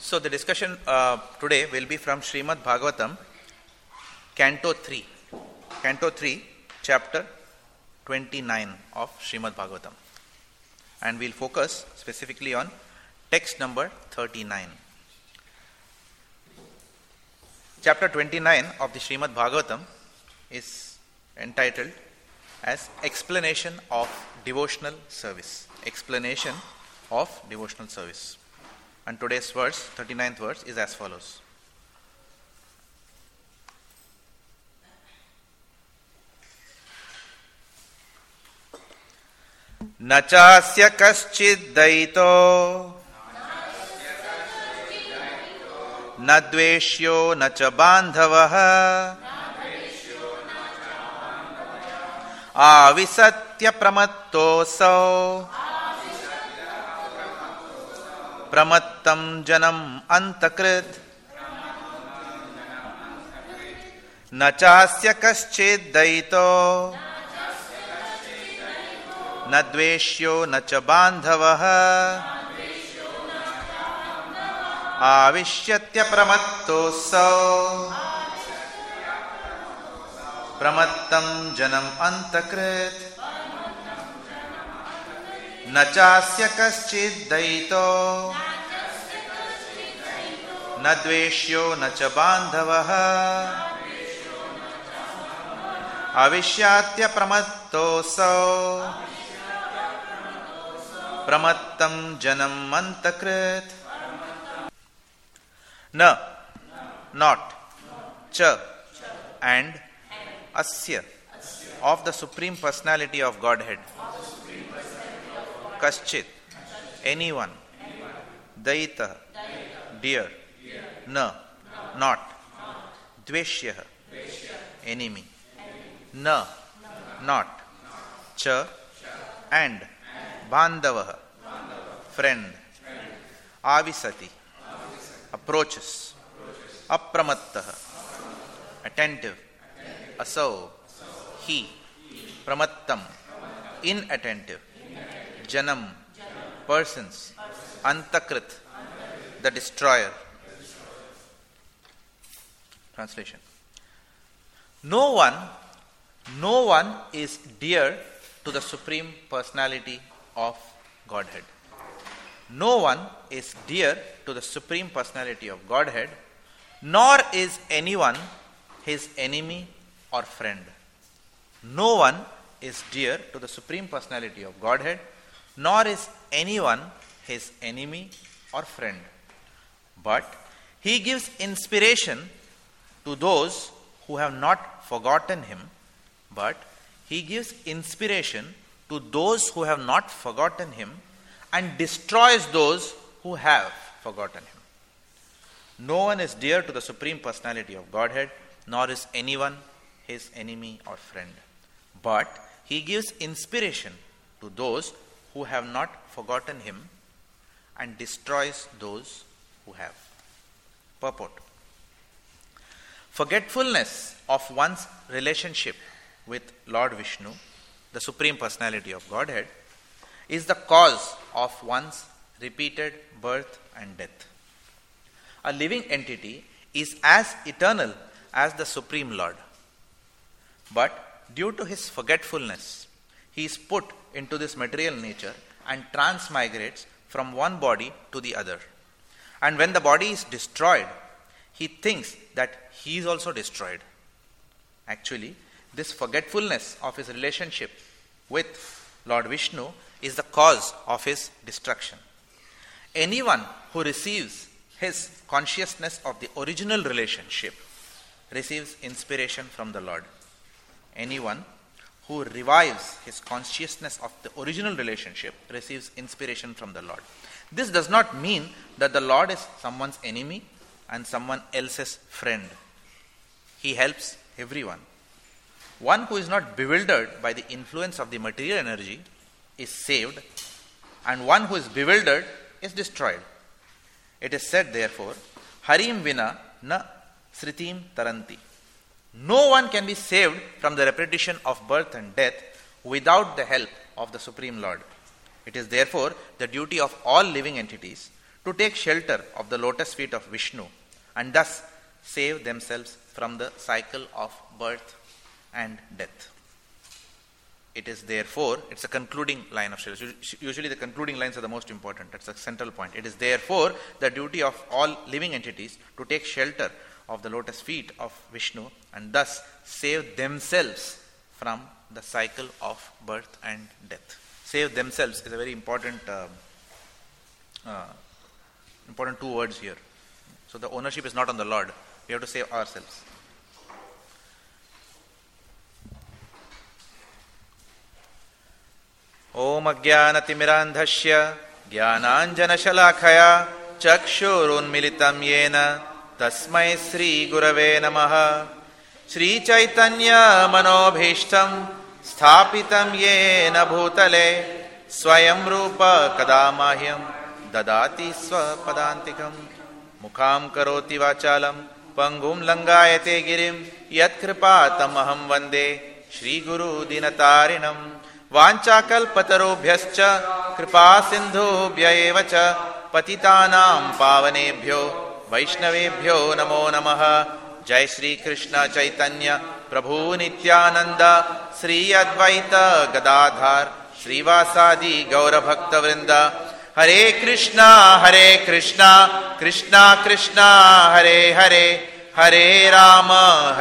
So the discussion today will be from Srimad Bhagavatam, Canto 3, Chapter 29 of Srimad Bhagavatam. And we'll focus specifically on text number 39. Chapter 29 of the Srimad Bhagavatam is entitled as Explanation of Devotional Service. Explanation of Devotional Service. And today's verse, 39th verse, is as follows. न चास्य कश्चिद् दयितो न द्वेष्यो न च बान्धवः आविसत्य प्रमत्तोऽसौ प्रमत्तं जनम् अन्तकृत् न चास्य कश्चिद् दयितो न द्वेष्यो न च बान्धवः आविश्यत्य प्रमत्तोऽसौ प्रमत्तं जनम् अन्तकृत् न चास्य कश्चिद् दयितो न द्वेष्यो न च बान्धवः आविश्यात्य प्रमत्तोऽसौ प्रमत्तं जनम् अन्तकृत् न, not, cha, and asya, of the Supreme Personality of Godhead, kaschit, anyone, dayita, dear, na, not, dveshya, enemy, na, not, cha, and bandhava, friend, avisati, approaches, apramattaha, attentive, asau, he, pramattam, inattentive, janam, persons, antakrit, the destroyer. Translation. No one is dear to the Supreme Personality of Godhead. No one is dear to the Supreme Personality of Godhead, nor is anyone his enemy or friend. No one is dear to the Supreme Personality of Godhead, nor is anyone his enemy or friend. But he gives inspiration to those who have not forgotten him. But he gives inspiration to those who have not forgotten him and destroys those who have forgotten him. No one is dear to the Supreme Personality of Godhead, nor is anyone his enemy or friend. But he gives inspiration to those who have not forgotten him and destroys those who have. Purport. Forgetfulness of one's relationship with Lord Vishnu, the Supreme Personality of Godhead, is the cause of one's repeated birth and death. A living entity is as eternal as the Supreme Lord. But due to his forgetfulness, he is put into this material nature and transmigrates from one body to the other. And when the body is destroyed, he thinks that he is also destroyed. Actually, this forgetfulness of his relationship with Lord Vishnu is the cause of his destruction. Anyone who receives his consciousness of the original relationship receives inspiration from the Lord. Anyone who revives his consciousness of the original relationship receives inspiration from the Lord. This does not mean that the Lord is someone's enemy and someone else's friend. He helps everyone. One who is not bewildered by the influence of the material energy is saved, and one who is bewildered is destroyed. It is said, therefore, Harim vina na sritim taranti. No one can be saved from the repetition of birth and death without the help of the Supreme Lord. It is therefore the duty of all living entities to take shelter of the lotus feet of Vishnu and thus save themselves from the cycle of birth and death. It is therefore, it's a concluding line of Srila. Usually the concluding lines are the most important. That's the central point. It is therefore the duty of all living entities to take shelter of the lotus feet of Vishnu and thus save themselves from the cycle of birth and death. Save themselves is a very important two words here. So the ownership is not on the Lord. We have to save ourselves. Om Ajnanatimirandhasya Jnananjanashalakaya Chakshurunmilitam Yena Tasmai Sri Gurave Namaha Sri Chaitanya Manobhishtam Sthapitam Yena Bhutale Swayam Rupa Kadamahyam Dadati Swapadantikam Mukham Karoti Vachalam Pangum Langayate Girim Yat Kripatam Aham Vande Shri Guru Dinatarinam Vanchakalpatarobhyascha Kripa Sindhubhya eva cha Patitanam Pavanebhyo Vaishnavebhyo Namo Namaha Jai Shri Krishna Chaitanya Prabhu Nityananda Sri Advaita Gadadhar Srivasadi Gaura Bhakta Vrinda Hare Krishna Krishna Krishna Hare Hare Hare Rama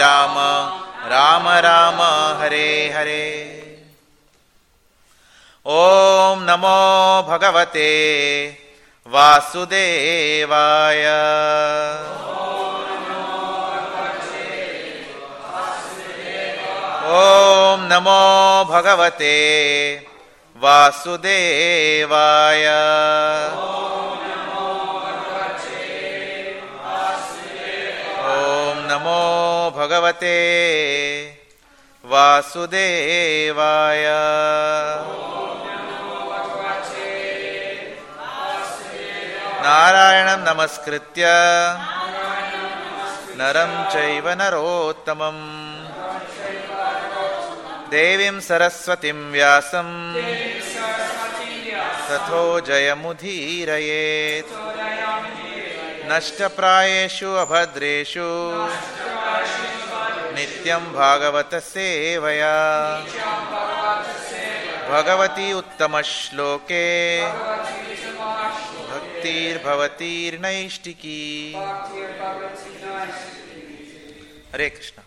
Rama Rama Hare Hare Om Namo Bhagavate Vasudevaya Om Namo Bhagavate Vasudevaya Om Namo Bhagavate Vasudevaya Narayanam Namaskritya Naram Chaiva Narottamam Devim Saraswatim Vyasam Tatho Jayamudhirayet Nashtaprayeshu Abhadreshu Nityam Bhagavata Sevaya Bhagavati Uttamashloke Bhavatir Naishtiki. Hare Krishna.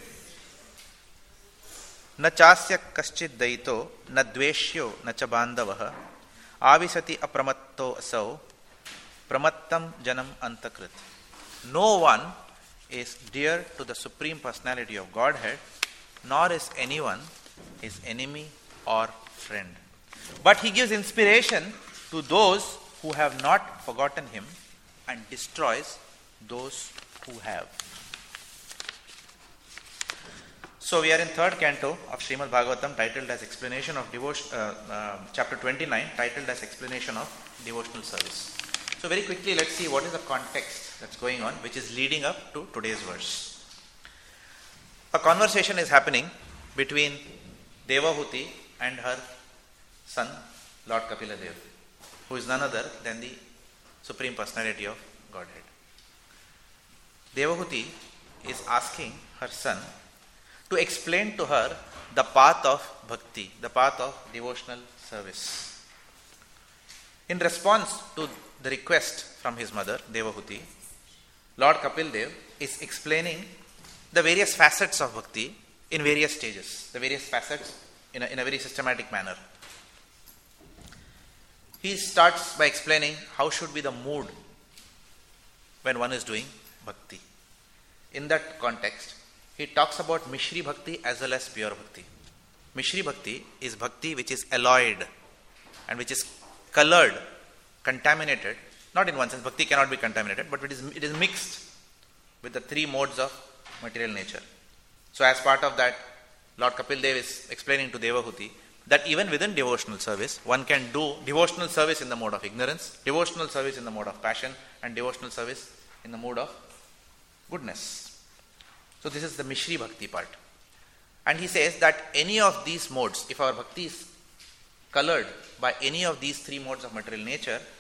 Na chasya kaschid daito na dveshyo na cha bandavaha avisati apramatto asau pramattam janam antakrit. No one is dear to the Supreme Personality of Godhead, nor is anyone his enemy or friend. But he gives inspiration to those who have not forgotten him and destroys those who have. So we are in third canto of Srimad Bhagavatam, titled as Explanation of Devotion, chapter 29, titled as Explanation of Devotional Service. So very quickly, let's see what is the context that's going on, which is leading up to today's verse. A conversation is happening between Devahuti and her son, Lord Kapila Deva, who is none other than the Supreme Personality of Godhead. Devahuti is asking her son to explain to her the path of bhakti, the path of devotional service. In response to the request from his mother, Devahuti, Lord Kapil Dev is explaining the various facets of bhakti in various stages, the various facets in a very systematic manner. He starts by explaining how should be the mood when one is doing bhakti. In that context, he talks about Mishri Bhakti as well as pure Bhakti. Mishri Bhakti is bhakti which is alloyed and which is colored, contaminated. Not in one sense, bhakti cannot be contaminated, but it is mixed with the three modes of material nature. So as part of that, Lord Kapil Dev is explaining to Devahuti that even within devotional service, one can do devotional service in the mode of ignorance, devotional service in the mode of passion, and devotional service in the mode of goodness. So this is the Mishri Bhakti part. And he says that any of these modes, if our bhakti is colored by any of these three modes of material nature,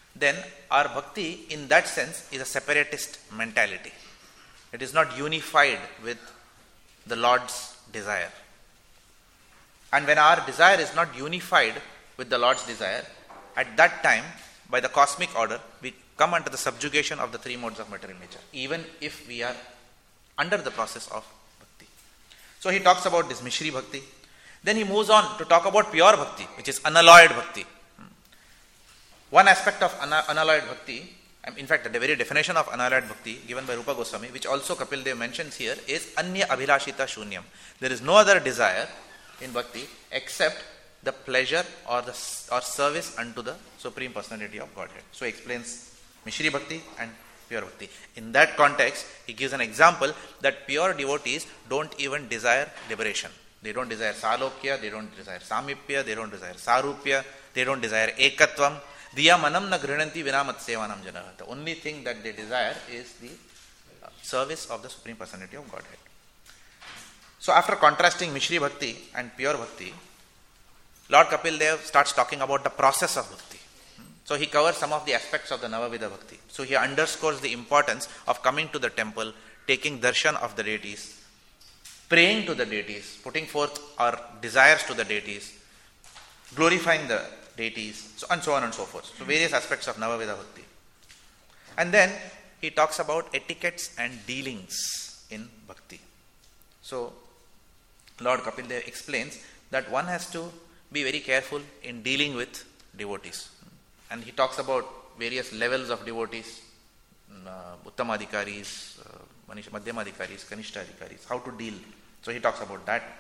then our bhakti in that sense is a separatist mentality. It is not unified with the Lord's desire. And when our desire is not unified with the Lord's desire, at that time, by the cosmic order, we come under the subjugation of the three modes of material nature, even if we are under the process of bhakti. So he talks about this Mishri bhakti. Then he moves on to talk about pure bhakti, which is unalloyed bhakti. One aspect of unalloyed bhakti, in fact, the very definition of unalloyed bhakti given by Rupa Goswami, which also Kapil Dev mentions here, is Anya Abhilashita Shunyam. There is no other desire in bhakti except the pleasure or service unto the Supreme Personality of Godhead. So he explains Mishri bhakti and pure bhakti. In that context, he gives an example that pure devotees don't even desire liberation. They don't desire Salokya, they don't desire Samipya, they don't desire Sarupya, they don't desire Ekatvam. Diya manam na grinanti vinamat sevanam janaha. The only thing that they desire is the service of the Supreme Personality of Godhead. So after contrasting Mishri bhakti and pure bhakti, Lord Kapil Dev starts talking about the process of bhakti. So he covers some of the aspects of the Navavidha bhakti. So he underscores the importance of coming to the temple, taking darshan of the deities, praying to the deities, putting forth our desires to the deities, glorifying the deities, and so on and so forth. So various aspects of Navavidha bhakti. And then he talks about etiquettes and dealings in bhakti. So Lord Kapil Dev explains that one has to be very careful in dealing with devotees. And he talks about various levels of devotees, Uttamadhikaris, Madhyamadhikaris, Kanishtadhikaris, how to deal. So he talks about that.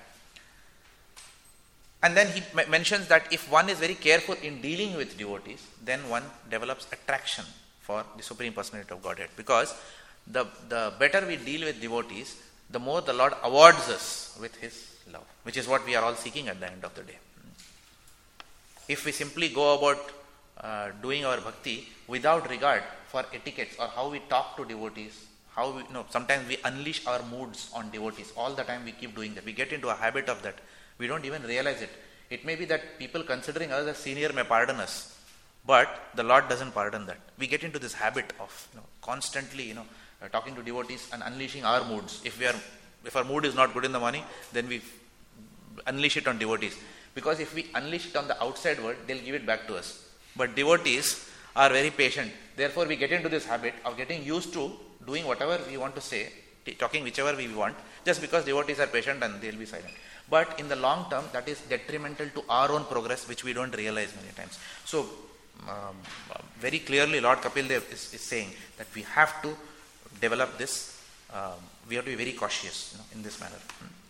And then he mentions that if one is very careful in dealing with devotees, then one develops attraction for the Supreme Personality of Godhead. Because the better we deal with devotees, the more the Lord awards us with His love, which is what we are all seeking at the end of the day. If we simply go about doing our bhakti without regard for etiquettes or how we talk to devotees, how we, sometimes we unleash our moods on devotees. All the time we keep doing that. We get into a habit of that. We don't even realize it. It may be that people considering us as senior may pardon us, but the Lord doesn't pardon that. We get into this habit of constantly talking to devotees and unleashing our moods. If our mood is not good in the morning, then we unleash it on devotees. Because if we unleash it on the outside world, they'll give it back to us. But devotees are very patient. Therefore, we get into this habit of getting used to doing whatever we want to say, talking whichever we want, just because devotees are patient and they'll be silent. But in the long term, that is detrimental to our own progress, which we don't realize many times. So, very clearly, Lord Kapil Dev is saying that we have to develop this, we have to be very cautious in this manner.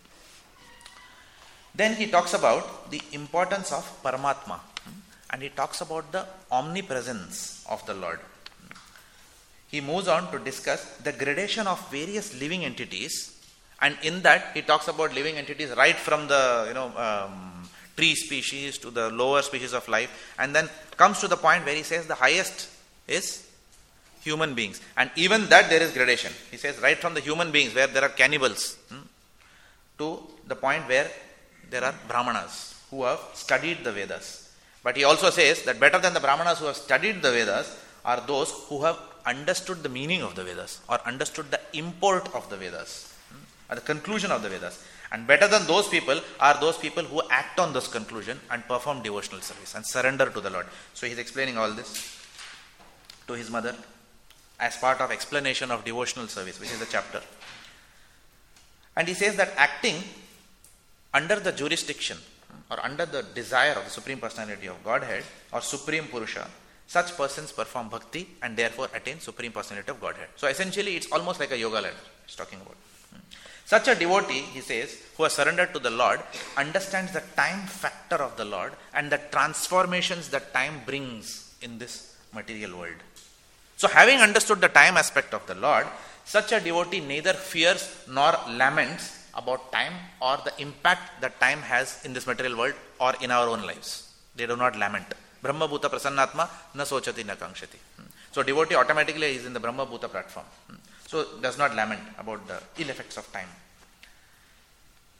Then he talks about the importance of Paramatma, and he talks about the omnipresence of the Lord. He moves on to discuss the gradation of various living entities, and in that he talks about living entities right from the tree species to the lower species of life, and then comes to the point where he says the highest is human beings, and even that there is gradation. He says right from the human beings where there are cannibals to the point where there are Brahmanas who have studied the Vedas. But he also says that better than the Brahmanas who have studied the Vedas are those who have understood the meaning of the Vedas or understood the import of the Vedas, or the conclusion of the Vedas. And better than those people are those people who act on this conclusion and perform devotional service and surrender to the Lord. So he is explaining all this to his mother as part of explanation of devotional service, which is the chapter. And he says that acting under the jurisdiction or under the desire of the Supreme Personality of Godhead or Supreme Purusha, such persons perform bhakti and therefore attain Supreme Personality of Godhead. So essentially it's almost like a yoga ladder he's talking about. Such a devotee, he says, who has surrendered to the Lord, understands the time factor of the Lord and the transformations that time brings in this material world. So having understood the time aspect of the Lord, such a devotee neither fears nor laments about time or the impact that time has in this material world or in our own lives. They do not lament. Brahma Bhuta Prasannatma na sochati na kankshati. So devotee automatically is in the Brahma Bhuta platform. So does not lament about the ill effects of time.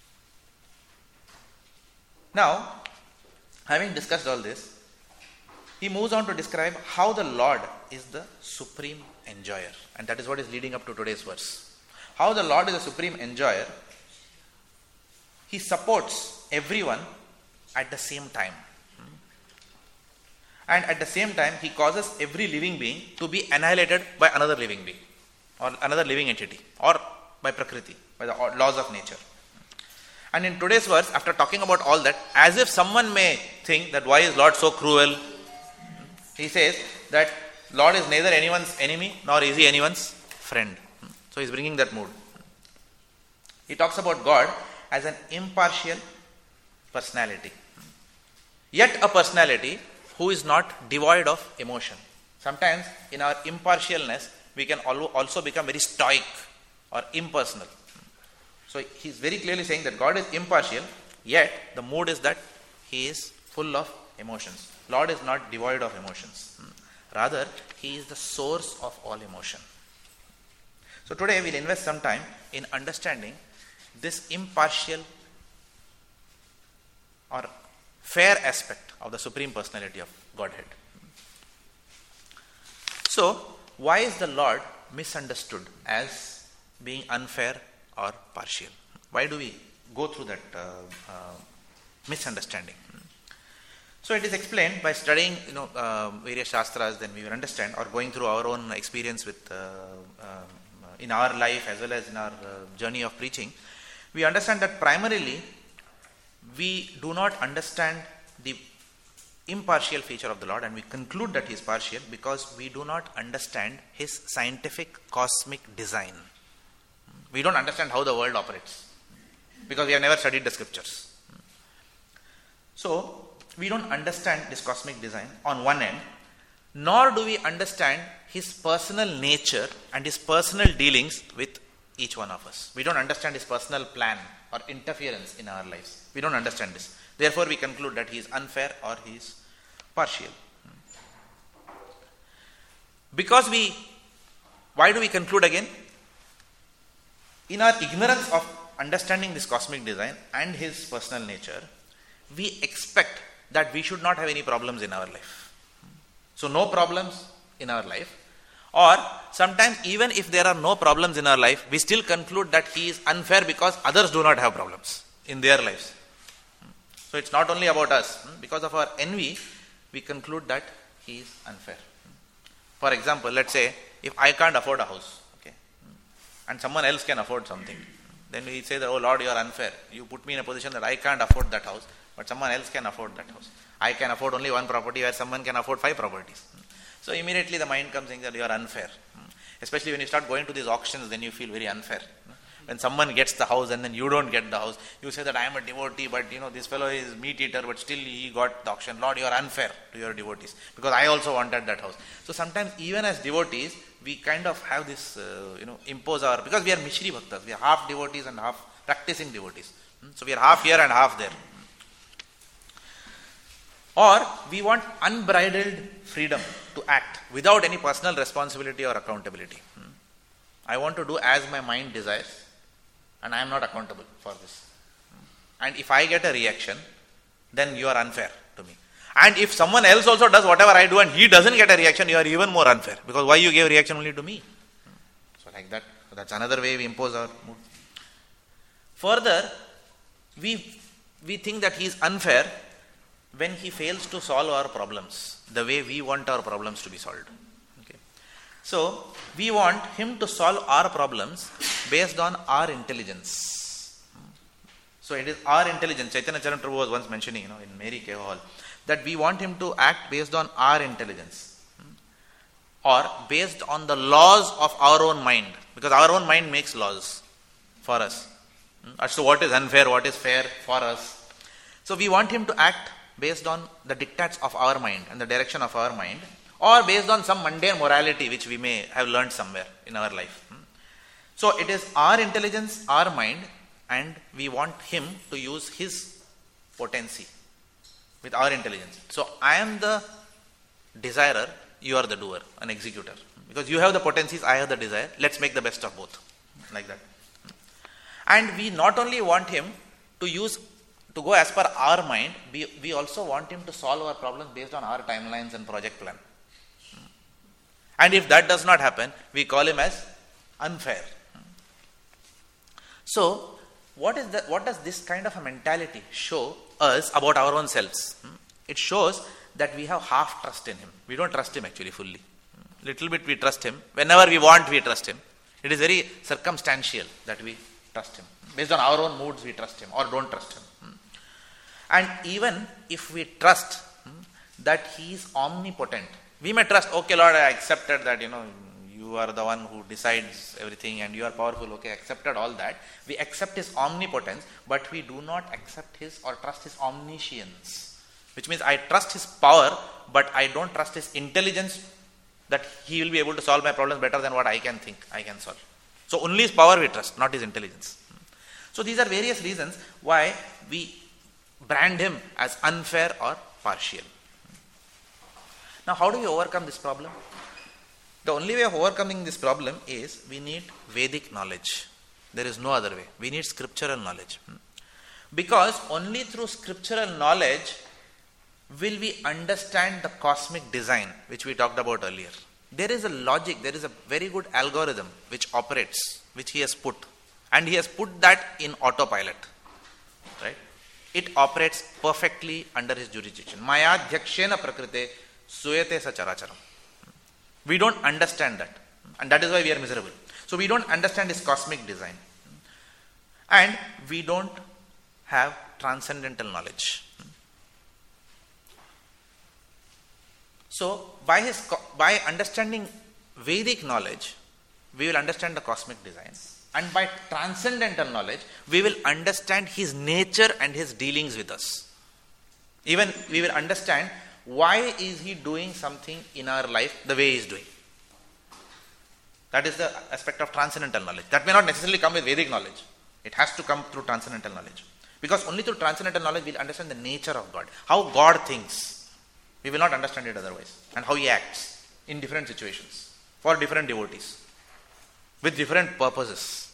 Now, having discussed all this, he moves on to describe how the Lord is the supreme enjoyer. And that is what is leading up to today's verse. How the Lord is the supreme enjoyer. He supports everyone at the same time. And at the same time, he causes every living being to be annihilated by another living being, or another living entity, or by Prakriti, by the laws of nature. And in today's verse, after talking about all that, as if someone may think that why is Lord so cruel, he says that Lord is neither anyone's enemy nor is he anyone's friend. So he's bringing that mood. He talks about God as an impartial personality, yet a personality who is not devoid of emotion. Sometimes in our impartialness, we can also become very stoic or impersonal. So he's very clearly saying that God is impartial, yet the mood is that he is full of emotions. Lord is not devoid of emotions. Rather, he is the source of all emotion. So today we'll invest some time in understanding this impartial or fair aspect of the Supreme Personality of Godhead. So, why is the Lord misunderstood as being unfair or partial? Why do we go through that misunderstanding? So it is explained by studying various shastras, then we will understand, or going through our own experience with in our life as well as in our journey of preaching. We understand that primarily we do not understand the impartial feature of the Lord, and we conclude that he is partial because we do not understand his scientific cosmic design. We don't understand how the world operates because we have never studied the scriptures. So we don't understand this cosmic design on one end, nor do we understand his personal nature and his personal dealings with each one of us. We don't understand his personal plan or interference in our lives. We don't understand this. Therefore, we conclude that he is unfair or he is partial. Why do we conclude again? In our ignorance of understanding this cosmic design and his personal nature, we expect that we should not have any problems in our life. So no problems in our life. Or sometimes even if there are no problems in our life, we still conclude that he is unfair because others do not have problems in their lives. So it's not only about us. Because of our envy, we conclude that he is unfair. For example, let's say if I can't afford a house, okay, and someone else can afford something, then we say that, oh Lord, you are unfair. You put me in a position that I can't afford that house, but someone else can afford that house. I can afford only one property where someone can afford 5 properties. So immediately the mind comes saying that you are unfair. Especially when you start going to these auctions, then you feel very unfair. When someone gets the house and then you don't get the house, you say that I am a devotee, but this fellow is meat eater, but still he got the auction. Lord, you are unfair to your devotees because I also wanted that house. So sometimes even as devotees, we kind of have this, impose our, because we are Mishri Bhaktas, we are half devotees and half practicing devotees. So we are half here and half there. Or we want unbridled freedom to act without any personal responsibility or accountability. I want to do as my mind desires, and I am not accountable for this. And if I get a reaction, then you are unfair to me. And if someone else also does whatever I do and he doesn't get a reaction, you are even more unfair. Because why you gave reaction only to me? So like that. So that's another way we impose our mood. Further, we think that he is unfair when he fails to solve our problems the way we want our problems to be solved. Okay. So, we want him to solve our problems based on our intelligence. So, it is our intelligence. Chaitanya Charan Prabhu was once mentioning, in Mary K. Hall, that we want him to act based on our intelligence or based on the laws of our own mind, because our own mind makes laws for us as to what is unfair, what is fair for us. So, we want him to act based on the diktats of our mind and the direction of our mind, or based on some mundane morality which we may have learned somewhere in our life. So it is our intelligence, our mind, and we want him to use his potency with our intelligence. So I am the desirer, you are the doer, an executor. Because you have the potencies, I have the desire, let's make the best of both. Like that. And we not only want him to use to go as per our mind, we also want him to solve our problems based on our timelines and project plan. And if that does not happen, we call him as unfair. So, what does this kind of a mentality show us about our own selves? It shows that we have half trust in him. We don't trust him actually fully. Little bit we trust him. Whenever we want, we trust him. It is very circumstantial that we trust him. Based on our own moods, we trust him or don't trust him. And even if we trust that he is omnipotent, we may trust, okay Lord, I accepted that, you are the one who decides everything and you are powerful, okay, accepted all that. We accept his omnipotence, but we do not accept his or trust his omniscience. Which means I trust his power, but I don't trust his intelligence that he will be able to solve my problems better than what I can think I can solve. So only his power we trust, not his intelligence. So these are various reasons why we brand him as unfair or partial. Now, how do we overcome this problem? The only way of overcoming this problem is we need Vedic knowledge. There is no other way. We need scriptural knowledge. Because only through scriptural knowledge will we understand the cosmic design which we talked about earlier. There is a logic, there is a very good algorithm which operates, which he has put. And he has put that in autopilot. Right? It operates perfectly under his jurisdiction. Maya dhyakshena prakrite suyate sacharacharam. We don't understand that. And that is why we are miserable. So we don't understand his cosmic design. And we don't have transcendental knowledge. So by understanding Vedic knowledge, we will understand the cosmic design. And by transcendental knowledge, we will understand his nature and his dealings with us. Even we will understand why is he doing something in our life the way he is doing. That is the aspect of transcendental knowledge. That may not necessarily come with Vedic knowledge. It has to come through transcendental knowledge. Because only through transcendental knowledge we will understand the nature of God. How God thinks. We will not understand it otherwise. And how he acts in different situations. For different devotees. With different purposes.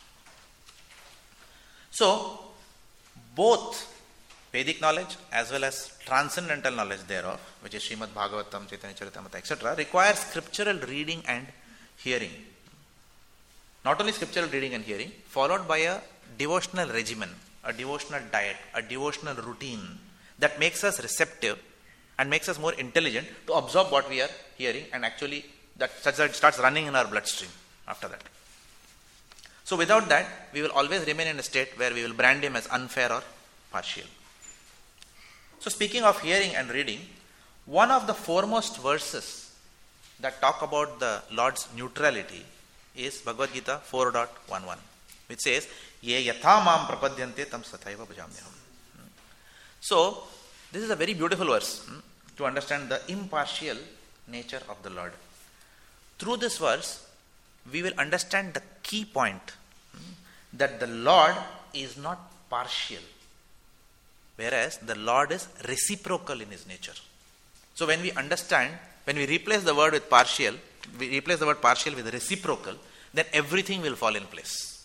So, both Vedic knowledge as well as transcendental knowledge thereof, which is Srimad Bhagavatam, Chaitanya Charitamrita, etc., requires scriptural reading and hearing. Not only scriptural reading and hearing, followed by a devotional regimen, a devotional diet, a devotional routine that makes us receptive and makes us more intelligent to absorb what we are hearing and actually such that it starts running in our bloodstream after that. So without that, we will always remain in a state where we will brand him as unfair or partial. So speaking of hearing and reading, one of the foremost verses that talk about the Lord's neutrality is Bhagavad Gita 4.11, which says, Ye yatha mam prapadyante tam sathaiva bhajamyaham. So, this is a very beautiful verse to understand the impartial nature of the Lord. Through this verse, we will understand the key point that the Lord is not partial, whereas the Lord is reciprocal in his nature. So when we replace the word with partial, we replace the word partial with reciprocal, then everything will fall in place.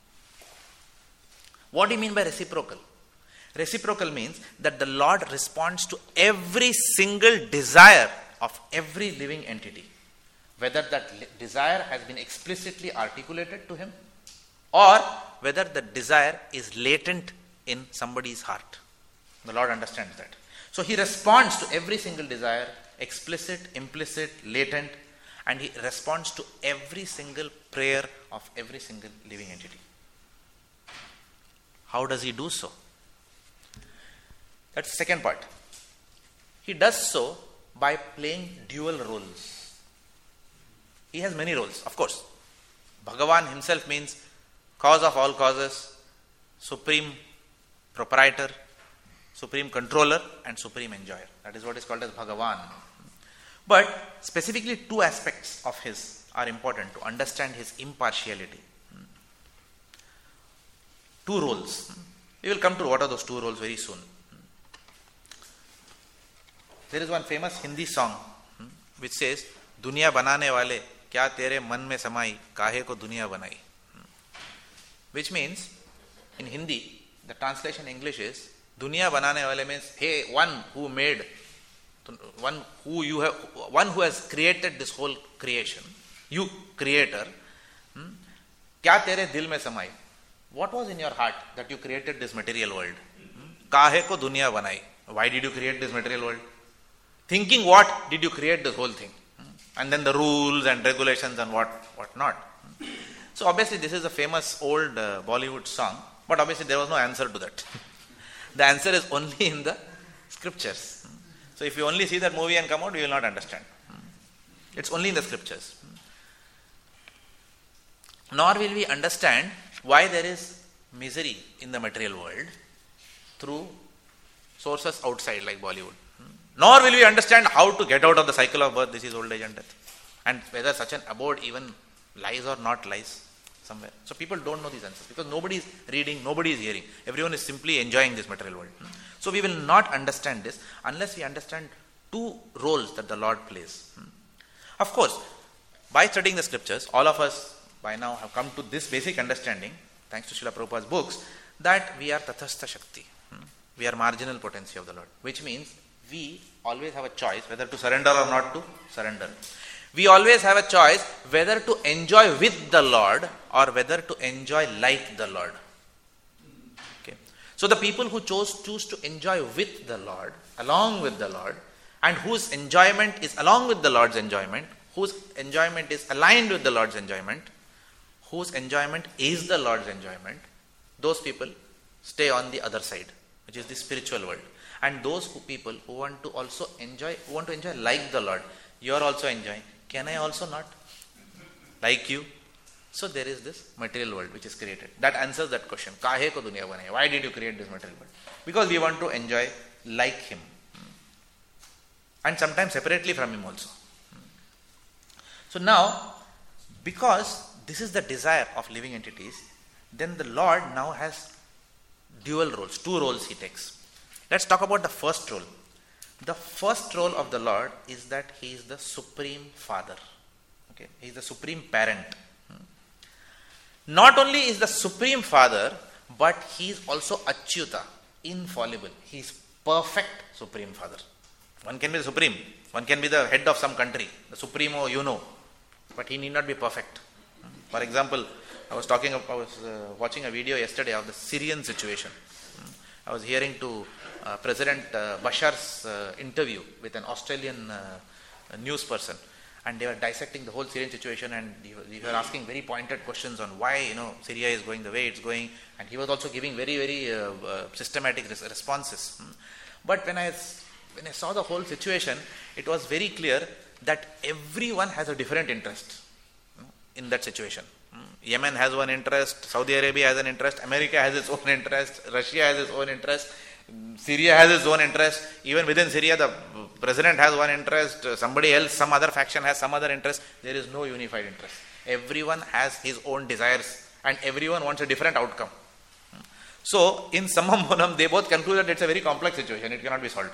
What do you mean by reciprocal? Reciprocal means that the Lord responds to every single desire of every living entity. Whether that desire has been explicitly articulated to him or whether the desire is latent in somebody's heart. The Lord understands that. So he responds to every single desire, explicit, implicit, latent, and he responds to every single prayer of every single living entity. How does he do so? That's the second part. He does so by playing dual roles. He has many roles, of course. Bhagavan himself means cause of all causes, supreme proprietor, supreme controller, and supreme enjoyer. That is what is called as Bhagavan. But specifically two aspects of his are important to understand his impartiality. Two roles. We will come to what are those two roles very soon. There is one famous Hindi song which says, Duniya banane wale, kya tere man mein samai, kahe ko duniya banai. Which means, in Hindi, The translation in English is, Dunya banane wale means, hey, one who made, one who has created this whole creation, you creator, kya tere dil mein samai? What was in your heart that you created this material world? Kahe ko dunya banai? Why did you create this material world? Thinking what did you create this whole thing? And then the rules and regulations and what not. So obviously this is a famous old Bollywood song, but obviously there was no answer to that. The answer is only in the scriptures. So if you only see that movie and come out, you will not understand. It's only in the scriptures. Nor will we understand why there is misery in the material world through sources outside like Bollywood. Nor will we understand how to get out of the cycle of birth, disease, old age and death. And whether such an abode even lies or not lies somewhere. So people don't know these answers because nobody is reading, nobody is hearing. Everyone is simply enjoying this material world. So we will not understand this unless we understand two roles that the Lord plays. Of course, by studying the scriptures, all of us by now have come to this basic understanding, thanks to Srila Prabhupada's books, that we are Tathastha Shakti. We are marginal potency of the Lord, which means we always have a choice whether to surrender or not to surrender. We always have a choice whether to enjoy with the Lord or whether to enjoy like the Lord. Okay. So the people who choose to enjoy with the Lord, along with the Lord, and whose enjoyment is along with the Lord's enjoyment, whose enjoyment is aligned with the Lord's enjoyment, whose enjoyment is the Lord's enjoyment, those people stay on the other side, which is the spiritual world. And those people who want to also enjoy, like the Lord, you are also enjoying. Can I also not? Like you? So there is this material world which is created. That answers that question. Kahe ko duniya banai? Why did you create this material world? Because we want to enjoy like Him. And sometimes separately from Him also. So now, because this is the desire of living entities, then the Lord now has dual roles, two roles He takes. Let's talk about the first role. The first role of the Lord is that He is the Supreme Father. Okay, He is the Supreme Parent. Not only is the Supreme Father, but He is also Achyuta, infallible. He is perfect Supreme Father. One can be the Supreme. One can be the head of some country, the Supremo, but he need not be perfect. For example, I was watching a video yesterday of the Syrian situation. I was hearing to President Bashar's interview with an Australian news person, and they were dissecting the whole Syrian situation, and they were asking very pointed questions on why Syria is going the way it's going, and he was also giving very systematic responses. But when I saw the whole situation, it was very clear that everyone has a different interest in that situation. Yemen has one interest, Saudi Arabia has an interest, America has its own interest, Russia has its own interest, Syria has its own interest. Even within Syria, the president has one interest, somebody else, some other faction has some other interest. There is no unified interest. Everyone has his own desires and everyone wants a different outcome. So, in Summum Bonum, they both conclude that it's a very complex situation, it cannot be solved.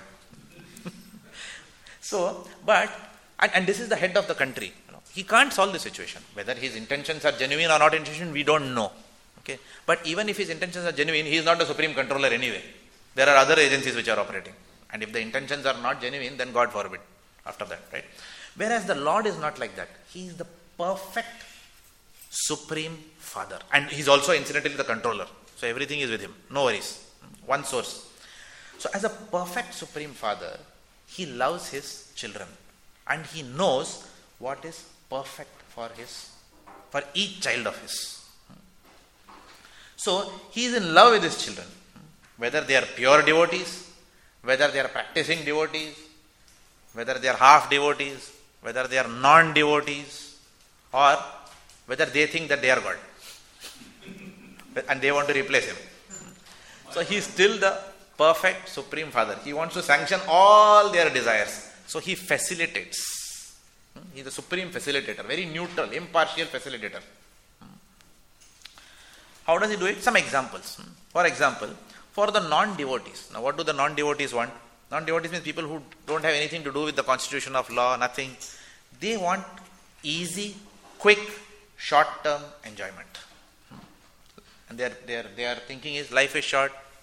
So, and this is the head of the country. He can't solve the situation. Whether his intentions are genuine or not intention, we don't know. Okay? But even if his intentions are genuine, he is not the supreme controller anyway. There are other agencies which are operating. And if the intentions are not genuine, then God forbid after that. Right? Whereas the Lord is not like that. He is the perfect Supreme Father. And He is also incidentally the controller. So everything is with Him. No worries. One source. So as a perfect Supreme Father, He loves His children. And He knows what is perfect for each child of His. So He is in love with His children. Whether they are pure devotees, whether they are practicing devotees, whether they are half devotees, whether they are non-devotees, or whether they think that they are God and they want to replace Him. So He is still the perfect Supreme Father. He wants to sanction all their desires. So He facilitates. He is the supreme facilitator, very neutral, impartial facilitator. How does He do it? Some examples. For example, for the non-devotees. Now what do the non-devotees want? Non-devotees means people who don't have anything to do with the constitution of law, nothing. They want easy, quick, short-term enjoyment. And their thinking is life is short,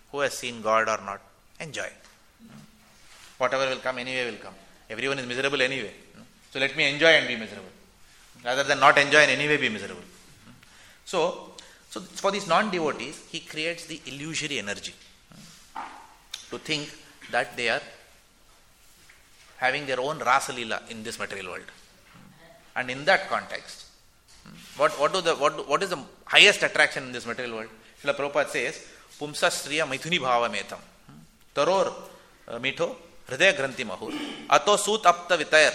Who has seen God or not? Enjoy. Whatever will come, anyway will come. Everyone is miserable anyway. So let me enjoy and be miserable. Rather than not enjoy and anyway be miserable. So for these non-devotees, he creates the illusory energy to think that they are having their own Rasa Leela in this material world. And in that context, what is the highest attraction in this material world? Srila Prabhupada says, Pumsa Striya Maithuni Bhava Metam Taror Mitho Hridaya Granthi Mahur Ato Sutapta Vitayar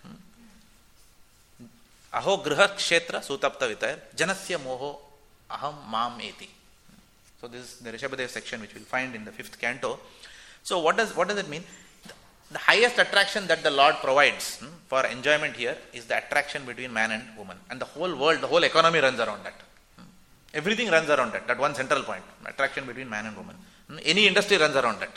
Aho Griha Kshetra Sutapta Vitayar Janasya Moho Aham Mam Eti. So this is the Rishabhadev section which we'll find in the 5th canto. So what does it mean? The highest attraction that the Lord provides for enjoyment here is the attraction between man and woman. And the whole world, the whole economy runs around that. Everything runs around that one central point, attraction between man and woman. Any industry runs around that.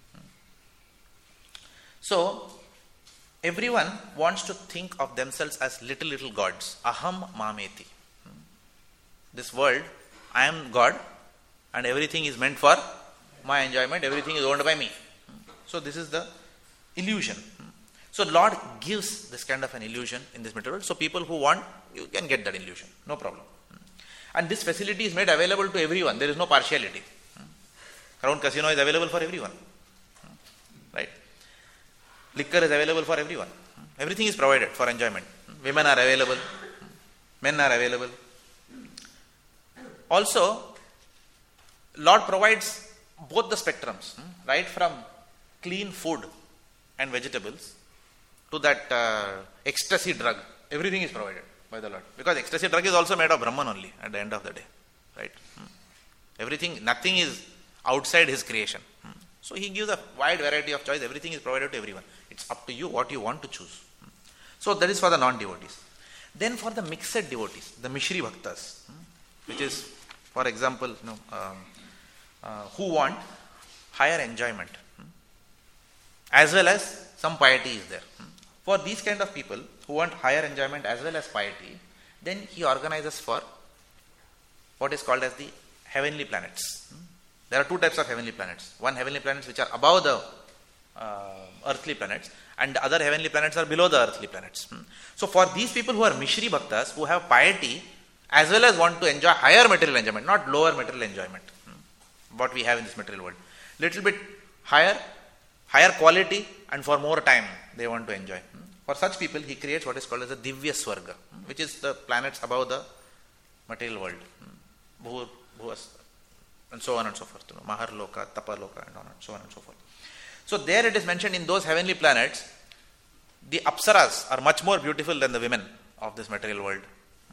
So, everyone wants to think of themselves as little gods. Aham mameti. This world, I am God and everything is meant for my enjoyment, everything is owned by me. So this is the illusion. So Lord gives this kind of an illusion in this material world. So people who want, you can get that illusion, no problem. And this facility is made available to everyone. There is no partiality. Crown Casino is available for everyone. Right? Liquor is available for everyone. Everything is provided for enjoyment. Women are available. Men are available. Also, Lord provides both the spectrums, right from clean food and vegetables to that ecstasy drug. Everything is provided by the Lord. Because ecstasy drug is also made of Brahman only at the end of the day. Right? Everything, nothing is outside his creation. So he gives a wide variety of choice. Everything is provided to everyone. It's up to you what you want to choose. So that is for the non-devotees. Then for the mixed devotees, the Mishri Bhaktas, which is, for example, who want higher enjoyment, as well as some piety is there. For these kind of people who want higher enjoyment as well as piety, then he organizes for what is called as the heavenly planets. There are two types of heavenly planets. One heavenly planets which are above the earthly planets, and the other heavenly planets are below the earthly planets. So for these people who are Mishri Bhaktas, who have piety as well as want to enjoy higher material enjoyment, not lower material enjoyment, what we have in this material world, little bit higher quality, and for more time they want to enjoy. For such people, he creates what is called as a Divya Swarga, which is the planets above the material world. Bhur, Bhuvas, and so on and so forth. Maharloka, Tapaloka, and so on and so forth. So there it is mentioned in those heavenly planets, the Apsaras are much more beautiful than the women of this material world.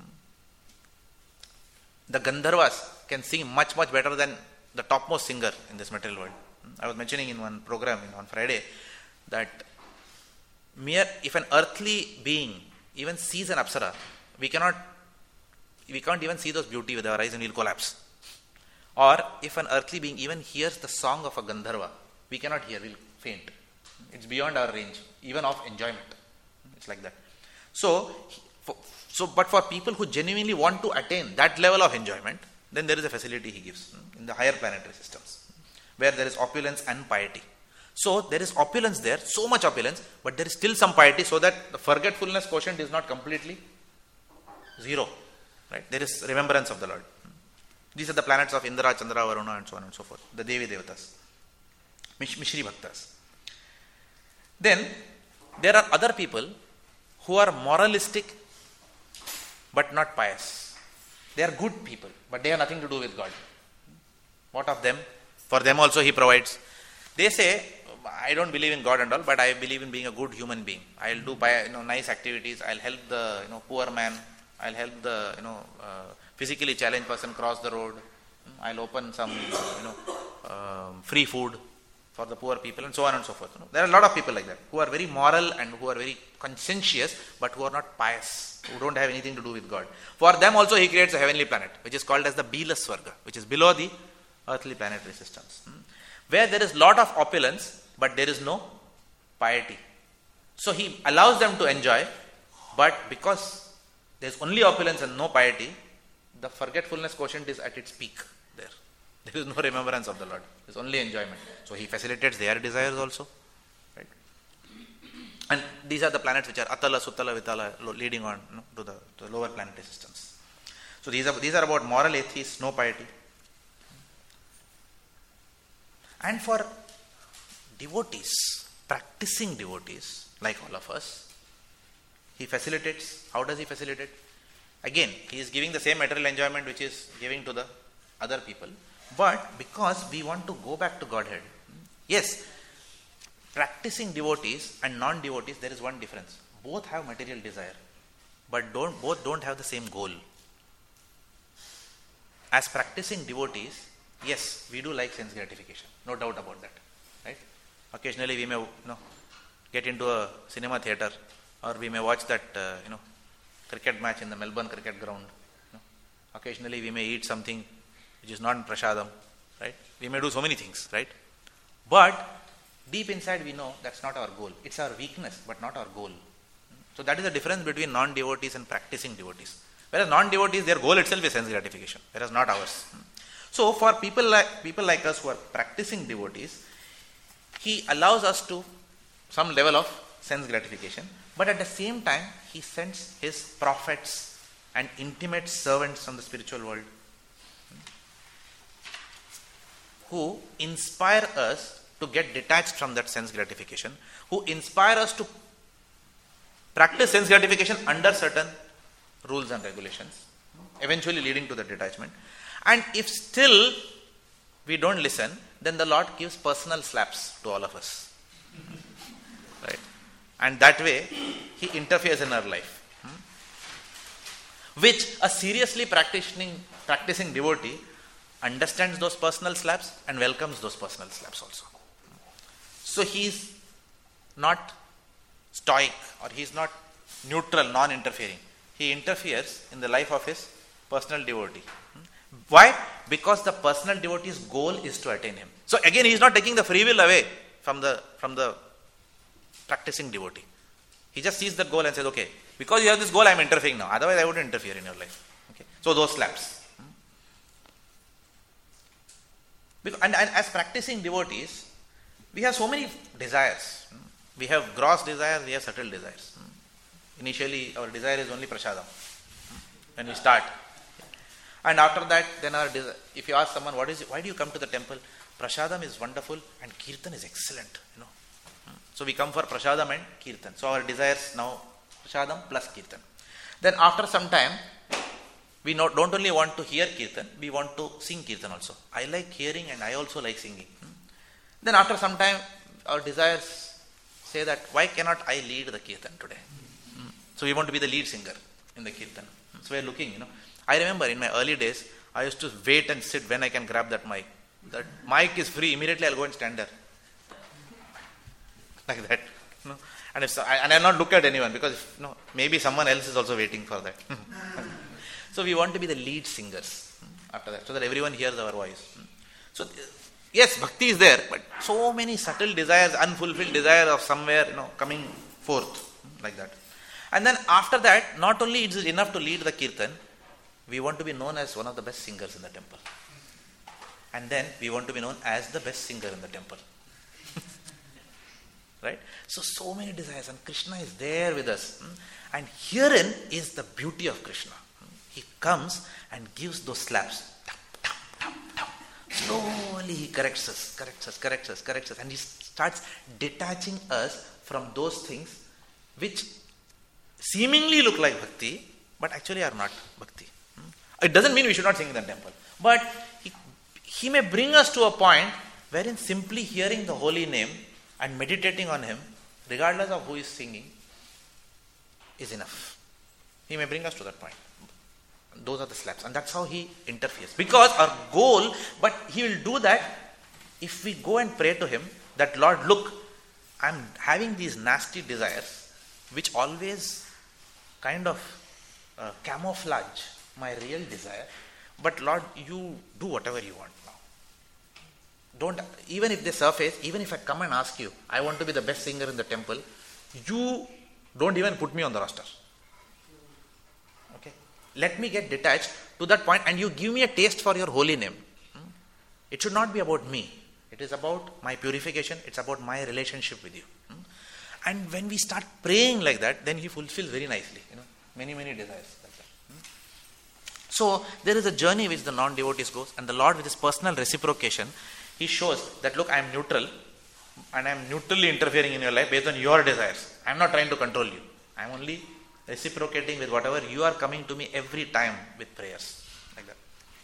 The Gandharvas can sing much better than the topmost singer in this material world. I was mentioning in one program on Friday that if an earthly being even sees an Apsara, we can't even see those beauty with our eyes and we'll collapse. Or if an earthly being even hears the song of a Gandharva, we cannot hear, we'll faint. It's beyond our range, even of enjoyment. It's like that. But for people who genuinely want to attain that level of enjoyment, then there is a facility he gives in the higher planetary systems, where there is opulence and piety. So there is opulence there, so much opulence, but there is still some piety, so that the forgetfulness quotient is not completely zero. Right? There is remembrance of the Lord. These are the planets of Indra, Chandra, Varuna, and so on and so forth. The Devi Devatas. Mishri Bhaktas. Then, there are other people who are moralistic but not pious. They are good people, but they have nothing to do with God. What of them? For them also he provides. They say, I don't believe in God and all, but I believe in being a good human being. I'll do nice activities. I'll help the poor man. I'll help the physically challenged person cross the road. I'll open some free food for the poor people, and so on and so forth. There are a lot of people like that who are very moral and who are very conscientious, but who are not pious, who don't have anything to do with God. For them also he creates a heavenly planet, which is called as the Bila Swarga, which is below the earthly planetary systems, where there is lot of opulence, but there is no piety. So he allows them to enjoy, but because there is only opulence and no piety, the forgetfulness quotient is at its peak there. There is no remembrance of the Lord. It's only enjoyment. So he facilitates their desires also. Right? And these are the planets which are Atala, Sutala, Vitala, leading on to the lower planetary systems. So these are about moral atheists, no piety. And for devotees, practicing devotees, like all of us, he facilitates. How does he facilitate? Again, he is giving the same material enjoyment which is giving to the other people. But because we want to go back to Godhead, yes, practicing devotees and non-devotees, there is one difference. Both have material desire, but both don't have the same goal. As practicing devotees, yes, we do like sense gratification, no doubt about that. Right? Occasionally we may get into a cinema theatre, or we may watch that cricket match in the Melbourne cricket ground. Occasionally we may eat something which is not prasadam, right? We may do so many things, right? But deep inside we know that's not our goal. It's our weakness, but not our goal. So that is the difference between non-devotees and practicing devotees. Whereas non-devotees, their goal itself is sense gratification, whereas not ours. So for people like us who are practicing devotees, he allows us to some level of sense gratification, but at the same time he sends his prophets and intimate servants from the spiritual world who inspire us to get detached from that sense gratification, who inspire us to practice sense gratification under certain rules and regulations, eventually leading to the detachment. And if still we don't listen, then the Lord gives personal slaps to all of us. Right? And that way he interferes in our life. Which a seriously practicing devotee understands those personal slaps and welcomes those personal slaps also. So he is not stoic, or he is not neutral, non-interfering. He interferes in the life of his personal devotee. Why? Because the personal devotee's goal is to attain him. So again, he is not taking the free will away from the practicing devotee. He just sees that goal and says, okay, because you have this goal, I am interfering now. Otherwise, I wouldn't interfere in your life. Okay. So those slaps. And as practicing devotees, we have so many desires. We have gross desires, we have subtle desires. Initially, our desire is only prasadam when we start. And after that, then if you ask someone, why do you come to the temple? Prasadam is wonderful and kirtan is excellent. So we come for prasadam and kirtan. So our desires now, prasadam plus kirtan. Then after some time, we don't only want to hear kirtan, we want to sing kirtan also. I like hearing and I also like singing. Then after some time, our desires say that, why cannot I lead the kirtan today? So we want to be the lead singer in the kirtan. So we are looking, I remember in my early days, I used to wait and sit when I can grab that mic. That mic is free, immediately I'll go and stand there. Like that. And I'll not look at anyone because maybe someone else is also waiting for that. So we want to be the lead singers after that, so that everyone hears our voice. So yes, bhakti is there, but so many subtle desires, unfulfilled desires of somewhere, coming forth like that. And then after that, not only it is enough to lead the kirtan, we want to be known as one of the best singers in the temple. And then we want to be known as the best singer in the temple. Right? So many desires, and Krishna is there with us. And herein is the beauty of Krishna. He comes and gives those slaps. Slowly he corrects us, and he starts detaching us from those things which seemingly look like bhakti, but actually are not bhakti. It doesn't mean we should not sing in the temple, but he may bring us to a point wherein simply hearing the holy name and meditating on him, regardless of who is singing, is enough. He may bring us to that point. Those are the slaps, and that's how he interferes. Because our goal, but he will do that if we go and pray to him that, Lord, look, I'm having these nasty desires which always kind of camouflage my real desire, but Lord, you do whatever you want now. Even if they surface, even if I come and ask you, I want to be the best singer in the temple, you don't even put me on the roster. Okay? Let me get detached to that point, and you give me a taste for your holy name. It should not be about me. It is about my purification. It's about my relationship with you. And when we start praying like that, then he fulfills very nicely. Many, many desires like that. So there is a journey which the non-devotees goes, and the Lord with his personal reciprocation, he shows that look, I am neutral, and I am neutrally interfering in your life based on your desires. I am not trying to control you. I am only reciprocating with whatever you are coming to me every time with prayers. Like that.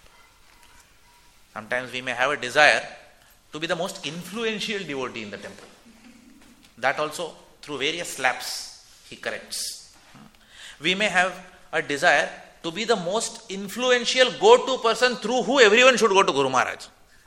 Sometimes we may have a desire to be the most influential devotee in the temple. That also, through various slaps, he corrects. We may have a desire to be the most influential go-to person through who everyone should go to Guru Maharaj.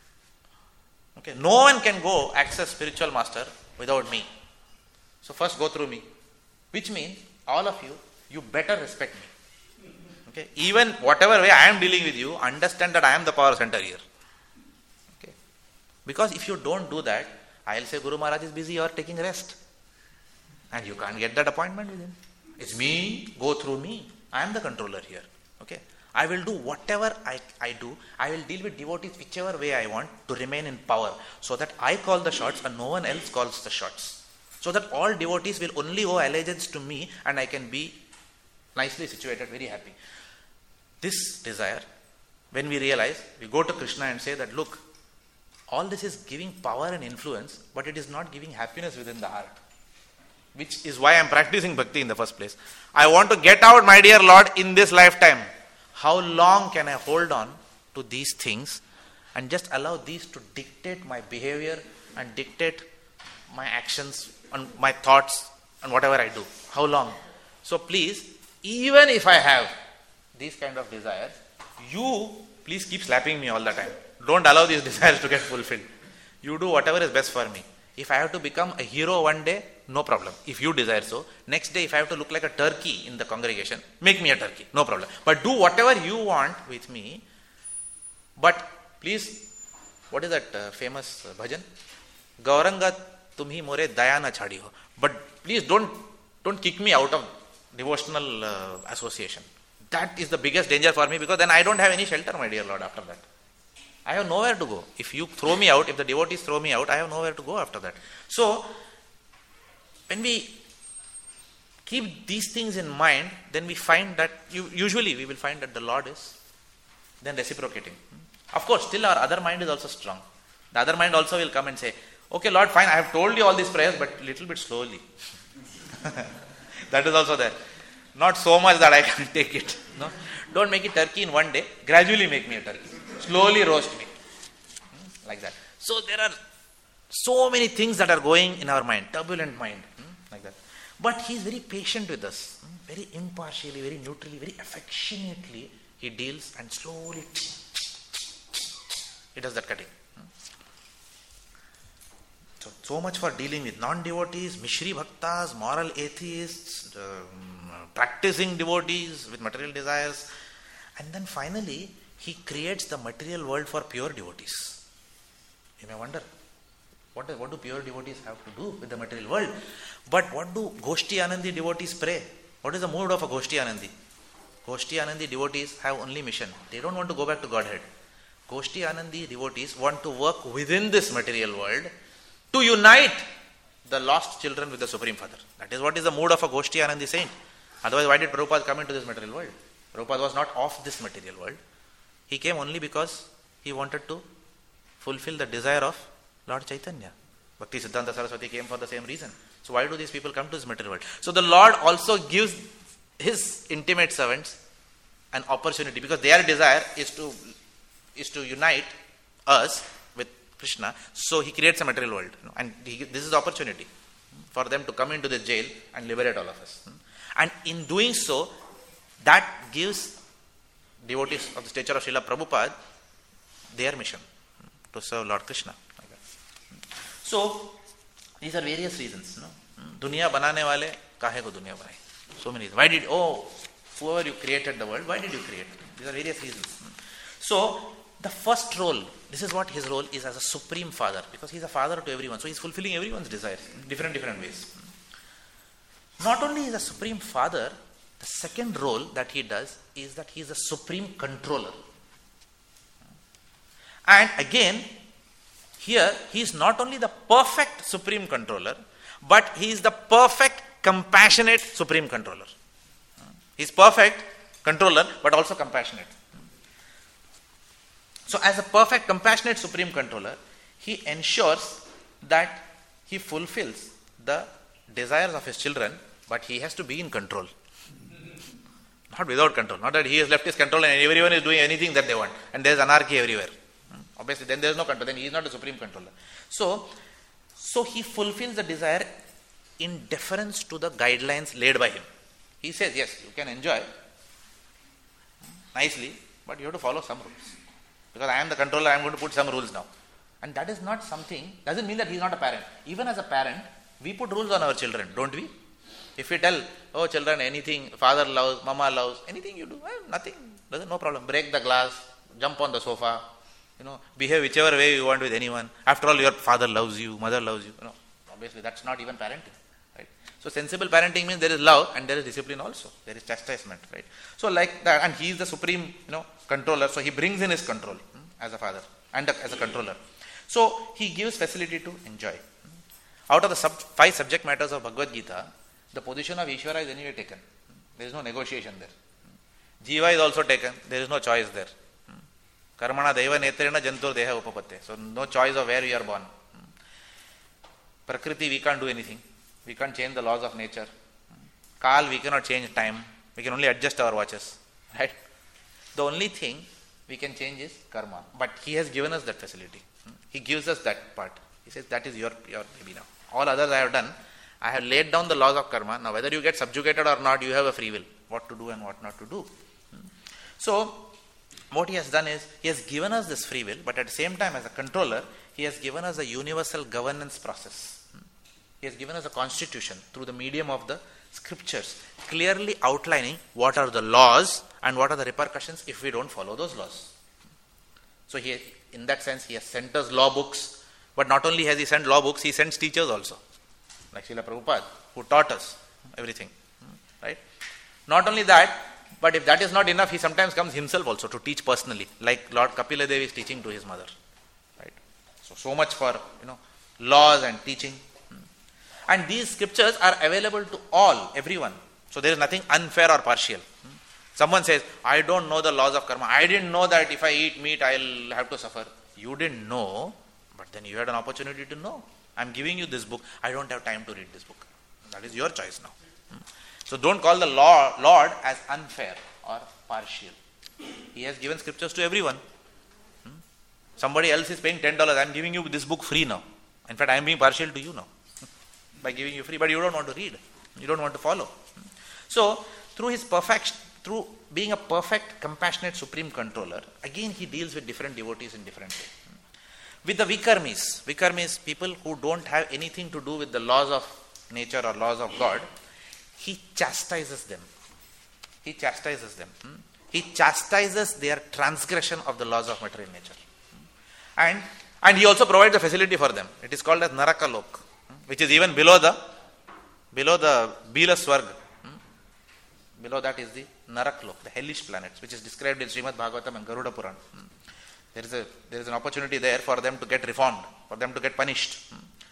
Okay, no one can go access spiritual master without me. So first go through me. Which means, all of you better respect me. Okay, even whatever way I am dealing with you, understand that I am the power center here. Okay, because if you don't do that, I will say Guru Maharaj is busy or taking rest. And you can't get that appointment with him. It's me, go through me. I am the controller here. Okay, I will do whatever I do. I will deal with devotees whichever way I want to remain in power, so that I call the shots and no one else calls the shots. So that all devotees will only owe allegiance to me and I can be nicely situated, very happy. This desire, when we realize, we go to Krishna and say that look, all this is giving power and influence, but it is not giving happiness within the heart. Which is why I am practicing bhakti in the first place. I want to get out, my dear Lord, in this lifetime. How long can I hold on to these things and just allow these to dictate my behavior and dictate my actions and my thoughts and whatever I do? How long? So please, even if I have these kind of desires, you please keep slapping me all the time. Don't allow these desires to get fulfilled. You do whatever is best for me. If I have to become a hero one day, no problem. If you desire so. Next day, if I have to look like a turkey in the congregation, make me a turkey. No problem. But do whatever you want with me. But please, what is that famous bhajan? Gauranga tumhi more daya na chhadi ho. But please don't kick me out of devotional association. That is the biggest danger for me, because then I don't have any shelter, my dear Lord, after that. I have nowhere to go. If you throw me out, if the devotees throw me out, I have nowhere to go after that. So, when we keep these things in mind, then we find that, usually we will find that the Lord is then reciprocating. Of course, still our other mind is also strong. The other mind also will come and say, okay Lord, fine, I have told you all these prayers, but little bit slowly. That is also there. Not so much that I can take it. No, don't make it turkey in one day. Gradually make me a turkey. Slowly roast me. Like that. So there are so many things that are going in our mind, turbulent mind, like that. But he is very patient with us, very impartially, very neutrally, very affectionately. He deals and slowly he does that cutting. So much for dealing with non-devotees, Mishri Bhaktas, moral atheists, practicing devotees with material desires. And then finally, he creates the material world for pure devotees. You may wonder, what do pure devotees have to do with the material world? But what do Goshti Anandi devotees pray? What is the mood of a Goshti Anandi? Goshti Anandi devotees have only mission. They don't want to go back to Godhead. Goshti Anandi devotees want to work within this material world to unite the lost children with the Supreme Father. That is what is the mood of a Goshti Anandi saint. Otherwise, why did Prabhupada come into this material world? Prabhupada was not of this material world. He came only because he wanted to fulfill the desire of Lord Chaitanya. Bhakti Siddhanta Saraswati came for the same reason. So why do these people come to this material world? So the Lord also gives his intimate servants an opportunity, because their desire is to unite us with Krishna. So he creates a material world. And this is the opportunity for them to come into the jail and liberate all of us. And in doing so, that gives devotees of the stature of Srila Prabhupada their mission to serve Lord Krishna. Like that. So, these are various reasons. Dunya banane wale, kahe ko dunya banai? So many reasons. Whoever you created the world, why did you create? These are various reasons. So, the first role, this is what his role is as a supreme father, because he is a father to everyone. So, he is fulfilling everyone's desires in different ways. Not only is a supreme father, the second role that he does is that he is a supreme controller. And again, here he is not only the perfect supreme controller, but he is the perfect compassionate supreme controller. He is perfect controller, but also compassionate. So as a perfect compassionate supreme controller, he ensures that he fulfills the desires of his children, but he has to be in control. Not without control. Not that he has left his control and everyone is doing anything that they want. And there is anarchy everywhere. Obviously, then there is no control. Then he is not a supreme controller. So he fulfills the desire in deference to the guidelines laid by him. He says, yes, you can enjoy nicely, but you have to follow some rules. Because I am the controller, I am going to put some rules now. And that is not something, doesn't mean that he is not a parent. Even as a parent, we put rules on our children, don't we? If we tell, oh children, anything, father loves, mama loves, anything you do, nothing, no problem. Break the glass, jump on the sofa, behave whichever way you want with anyone. After all, your father loves you, mother loves you. Obviously, that's not even parenting, right? So sensible parenting means there is love and there is discipline also. There is chastisement, right? So like that, and he is the supreme, controller. So he brings in his control as a father and as a controller. So he gives facility to enjoy. Out of the 5 subject matters of Bhagavad Gita, the position of Ishvara is anyway taken. There is no negotiation there. Jiva is also taken. There is no choice there. Karmana deva netrena jantur deha upapatte. So no choice of where we are born. Prakriti, we can't do anything. We can't change the laws of nature. Kal, we cannot change time. We can only adjust our watches. Right? The only thing we can change is karma. But he has given us that facility. He gives us that part. He says, that is your baby now. All others I have done. I have laid down the laws of karma. Now whether you get subjugated or not, you have a free will. What to do and what not to do. So, what he has done is, he has given us this free will, but at the same time as a controller, he has given us a universal governance process. He has given us a constitution through the medium of the scriptures, clearly outlining what are the laws and what are the repercussions if we don't follow those laws. So he, in that sense, he has sent us law books, but not only has he sent law books, he sends teachers also. Like Srila Prabhupada, who taught us everything. Right? Not only that, but if that is not enough, he sometimes comes himself also to teach personally, like Lord Kapila Dev is teaching to his mother. Right? So much for laws and teaching. And these scriptures are available to all, everyone. So there is nothing unfair or partial. Someone says, I don't know the laws of karma. I didn't know that if I eat meat, I'll have to suffer. You didn't know, but then you had an opportunity to know. I'm giving you this book. I don't have time to read this book. That is your choice now. So don't call the Lord as unfair or partial. He has given scriptures to everyone. Somebody else is paying $10. I'm giving you this book free now. In fact, I am being partial to you now by giving you free. But you don't want to read. You don't want to follow. So through his perfection, through being a perfect, compassionate, supreme controller, again he deals with different devotees in different ways. With the Vikarmis, people who don't have anything to do with the laws of nature or laws of God, he chastises them. He chastises their transgression of the laws of material nature. And he also provides a facility for them. It is called as Narakalok, which is even below the Bila Swarg. Below that is the Narakalok, the hellish planets, which is described in Srimad Bhagavatam and Garuda Puran. There is an opportunity there for them to get reformed, for them to get punished.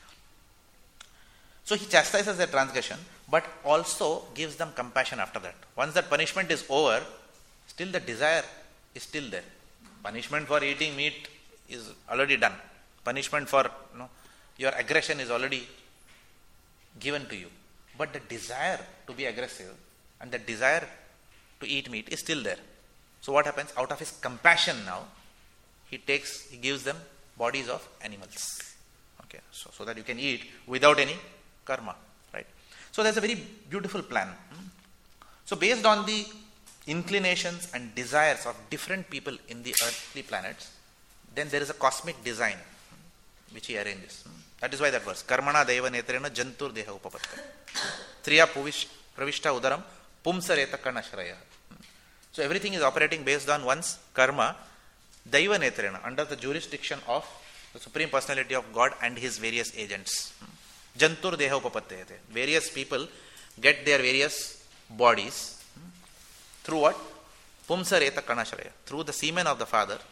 So he chastises their transgression, but also gives them compassion after that. Once that punishment is over, still the desire is still there. Punishment for eating meat is already done. Punishment for your aggression is already given to you. But the desire to be aggressive and the desire to eat meat is still there. So what happens? Out of his compassion now, he gives them bodies of animals. Okay, so that you can eat without any karma. Right? So there's a very beautiful plan. So based on the inclinations and desires of different people in the earthly planets, then there is a cosmic design which he arranges. That is why that verse, Karmana deva netrena jantur deha upapatte. Triya pravishta udaram pumsareta kanashraya. So everything is operating based on one's karma, daiva netrena, under the jurisdiction of the Supreme Personality of God and his various agents. Jantur deha upapatte. Various people get their various bodies through what? Pumsareta kanashraya. Through the semen of the father,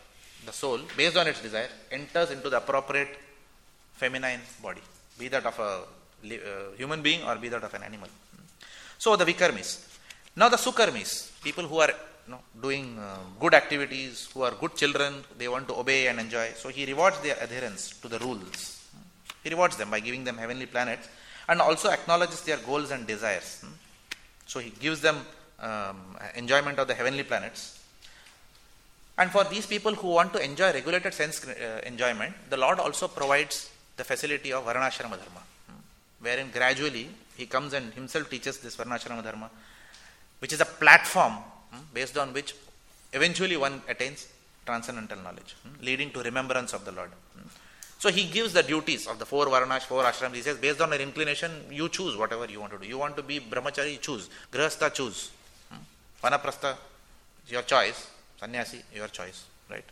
the soul, based on its desire, enters into the appropriate feminine body, be that of a human being or be that of an animal. So the vikarmis. Now the sukarmis, people who are doing good activities, who are good children, they want to obey and enjoy. So he rewards their adherence to the rules. He rewards them by giving them heavenly planets and also acknowledges their goals and desires. So he gives them enjoyment of the heavenly planets. And for these people who want to enjoy regulated sense enjoyment, the Lord also provides the facility of Varnashrama Dharma, wherein gradually he comes and himself teaches this Varnashrama Dharma, which is a platform based on which eventually one attains transcendental knowledge, leading to remembrance of the Lord. So he gives the duties of the four Varnash, four ashrams. He says, based on your inclination, you choose whatever you want to do. You want to be brahmachari, choose. Grihastha, choose. Vanaprastha, your choice. Sannyasi, your choice. Right?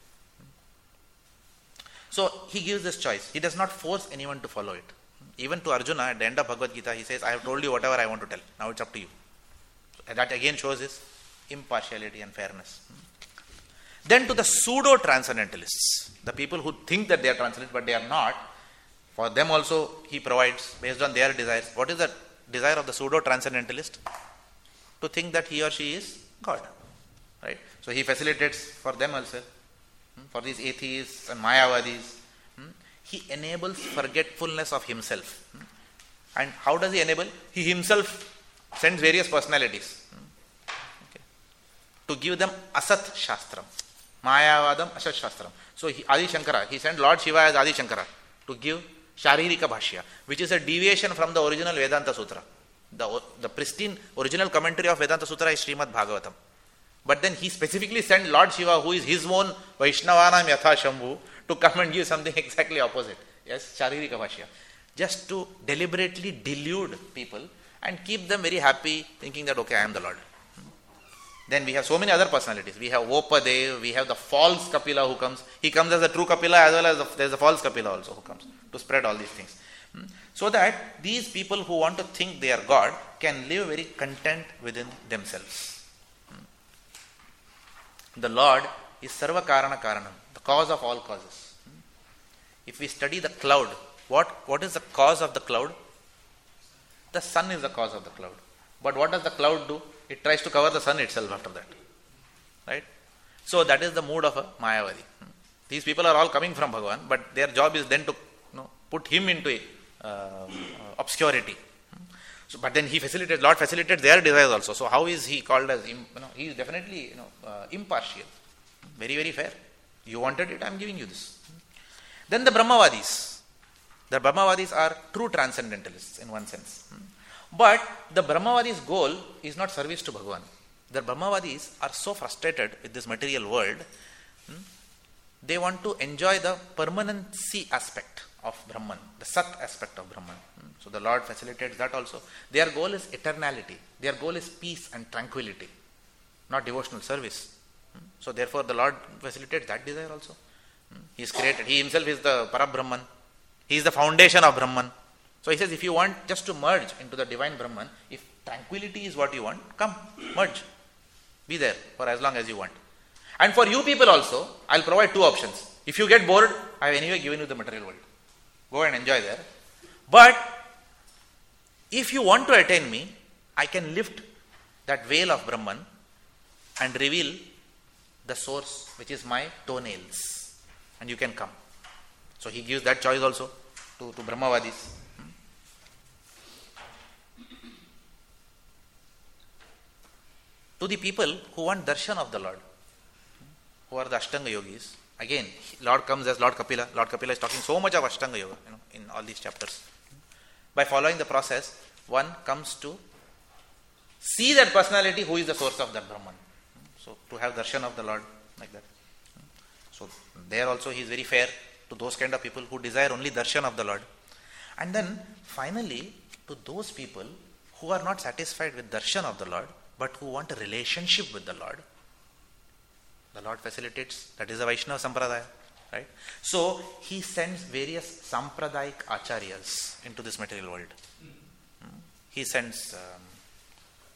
So he gives this choice. He does not force anyone to follow it. Even to Arjuna, at the end of Bhagavad Gita, he says, I have told you whatever I want to tell. Now it's up to you. So that again shows his impartiality and fairness. Then to the pseudo-transcendentalists, the people who think that they are transcendent but they are not, for them also he provides, based on their desires. What is the desire of the pseudo-transcendentalist? To think that he or she is God. Right? So he facilitates for them also, for these atheists and Mayavadis. He enables forgetfulness of himself. And how does he enable? He himself sends various personalities to give them Asat Shastram. Mayavadam Asat Shastram. So Adi Shankara, he sent Lord Shiva as Adi Shankara to give Sharirika Bhashya, which is a deviation from the original Vedanta Sutra. The pristine original commentary of Vedanta Sutra is Srimad Bhagavatam. But then he specifically sent Lord Shiva, who is his own Vaishnavanam Yatha Shambhu, to come and give something exactly opposite. Yes, Sharirika Bhashya. Just to deliberately delude people and keep them very happy, thinking that, okay, I am the Lord. Then we have so many other personalities. We have Vopadev, we have the false Kapila who comes. He comes as a true Kapila as well as there is a false Kapila also who comes to spread all these things. So that these people who want to think they are God can live very content within themselves. The Lord is Sarva Karana Karanam, the cause of all causes. If we study the cloud, what is the cause of the cloud? The sun is the cause of the cloud. But what does the cloud do? It tries to cover the sun itself after that. Right? So that is the mood of a Mayavadi. These people are all coming from Bhagavan, but their job is then to put him into obscurity. So, but then Lord facilitates their desires also. So how is he called as, he is definitely impartial. Very, very fair. You wanted it, I am giving you this. Then the Brahmavadis. The Brahmavadis are true transcendentalists in one sense. But the Brahmavadis' goal is not service to Bhagavan. The Brahmavadis are so frustrated with this material world, they want to enjoy the permanency aspect of Brahman, the Sat aspect of Brahman. So the Lord facilitates that also. Their goal is eternality. Their goal is peace and tranquility, not devotional service. So therefore the Lord facilitates that desire also. He is created. He himself is the Parabrahman. He is the foundation of Brahman. So he says, if you want just to merge into the divine Brahman, if tranquility is what you want, come, merge. Be there for as long as you want. And for you people also, I'll provide two options. If you get bored, I have anyway given you the material world. Go and enjoy there. But if you want to attain me, I can lift that veil of Brahman and reveal the source, which is my toenails. And you can come. So he gives that choice also to Brahmavadis. To the people who want darshan of the Lord, who are the Ashtanga yogis, again, Lord comes as Lord Kapila. Lord Kapila is talking so much of Ashtanga yoga, in all these chapters. By following the process, one comes to see that personality who is the source of that Brahman. So to have darshan of the Lord like that. So there also he is very fair to those kind of people who desire only darshan of the Lord. And then finally to those people who are not satisfied with darshan of the Lord, but who want a relationship with the Lord. The Lord facilitates, that is a Vaishnava Sampradaya. Right? So he sends various Sampradayic Acharyas into this material world. He sends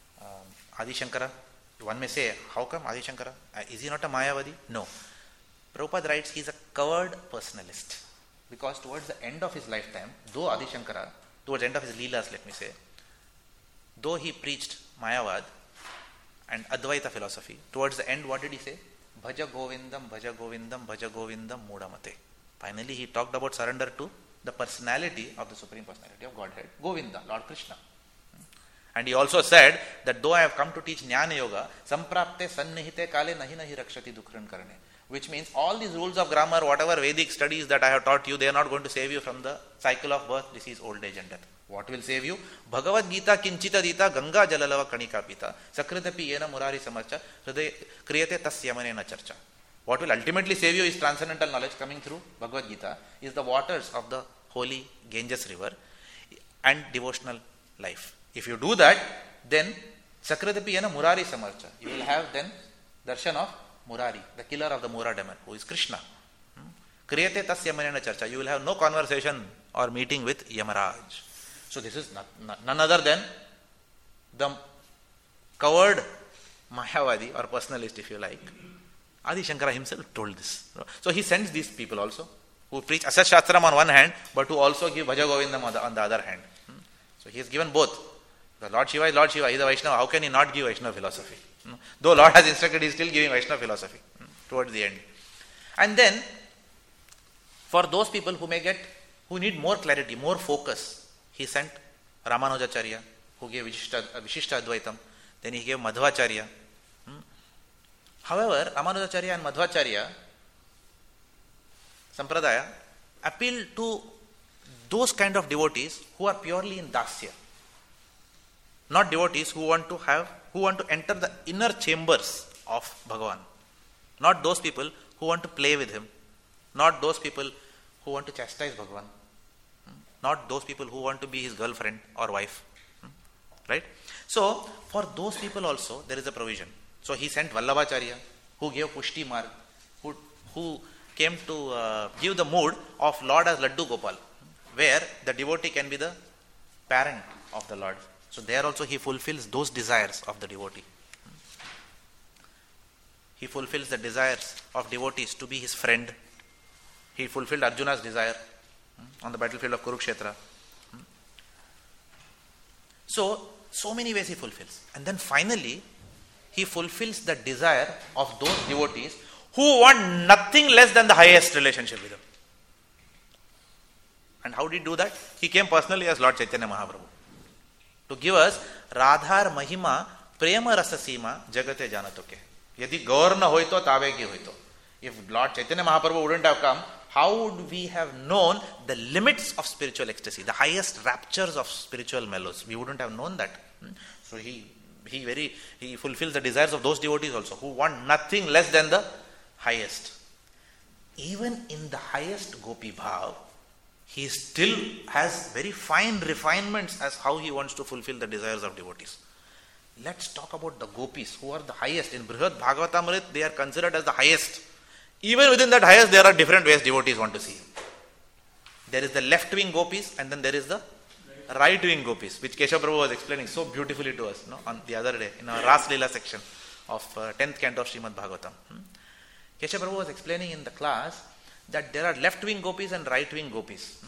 Adi Shankara. One may say, how come Adi Shankara? Is he not a Mayavadi? No. Prabhupada writes he is a covered personalist. Because towards the end of his lifetime, though Adi Shankara, towards the end of his Leelas, let me say, though he preached Mayavad and Advaita philosophy, towards the end, what did he say? Bhaja Govindam, Bhaja Govindam, Bhaja Govindam, Mudamate. Finally, he talked about surrender to the personality of the Supreme Personality of Godhead, Govinda, Lord Krishna. And he also said that though I have come to teach Jnana Yoga, samprapte sannihite kale nahi nahi rakshati dukhran karne. Which means all these rules of grammar, whatever Vedic studies that I have taught you, they are not going to save you from the cycle of birth, disease, old age and death. What will save you? Bhagavad Gita kinchita dita ganga jalalava kanika pita sakritapi yena murari samarcha hriday kriyate tasyamanena charcha. What will ultimately save you is transcendental knowledge coming through Bhagavad Gita, is the waters of the holy Ganges river and devotional life. If you do that, then sakritapi yena murari samarcha. You will have then darshan of Murari, the killer of the Mura demon, who is Krishna. Kriyate tasyamanena charcha. You will have no conversation or meeting with Yamaraj. So this is none other than the covered Mayavadi or personalist, if you like. Adi Shankara himself told this. So he sends these people also, who preach Asat Shastram on one hand, but who also give Bhaja Govindam on the other hand. So he has given both. The Lord Shiva is Lord Shiva, he is a Vaishnava. How can he not give Vaishnava philosophy? Though Lord has instructed, he is still giving Vaishnava philosophy towards the end. And then, for those people who need more clarity, more focus, he sent Ramanujacharya, who gave Vishishta Advaitam. Then he gave Madhvacharya. However, Ramanujacharya and Madhvacharya Sampradaya appeal to those kind of devotees who are purely in dasya. Not devotees who want to enter the inner chambers of Bhagavan. Not those people who want to play with him. Not those people who want to chastise Bhagavan. Not those people who want to be his girlfriend or wife. Right? So, for those people also, there is a provision. So, he sent Vallabhacharya, who gave Pushti Marg, who came to give the mood of Lord as Laddu Gopal, where the devotee can be the parent of the Lord. So, there also he fulfills those desires of the devotee. He fulfills the desires of devotees to be his friend. He fulfilled Arjuna's desire on the battlefield of Kurukshetra. So many ways he fulfills. And then finally, he fulfills the desire of those devotees who want nothing less than the highest relationship with him. And how did he do that? He came personally as Lord Chaitanya Mahaprabhu to give us Radhar Mahima Prema Rasa Sima Jagate Janatoke. Yadi Gaurna hoito Tavegi hoito. If Lord Chaitanya Mahaprabhu wouldn't have come, how would we have known the limits of spiritual ecstasy, the highest raptures of spiritual mellows? We wouldn't have known that. So he fulfills the desires of those devotees also, who want nothing less than the highest. Even in the highest Gopi Bhav, he still has very fine refinements as how he wants to fulfill the desires of devotees. Let's talk about the Gopis, who are the highest. In Brihad Bhagavatamrit, they are considered as the highest. Even within that highest, there are different ways devotees want to see him. There is the left-wing Gopis, and then there is the right-wing Gopis, which Keshav Prabhu was explaining so beautifully to us on the other day, in our Ras Leela section of 10th canto of Srimad Bhagavatam. Keshav Prabhu was explaining in the class that there are left-wing Gopis and right-wing Gopis.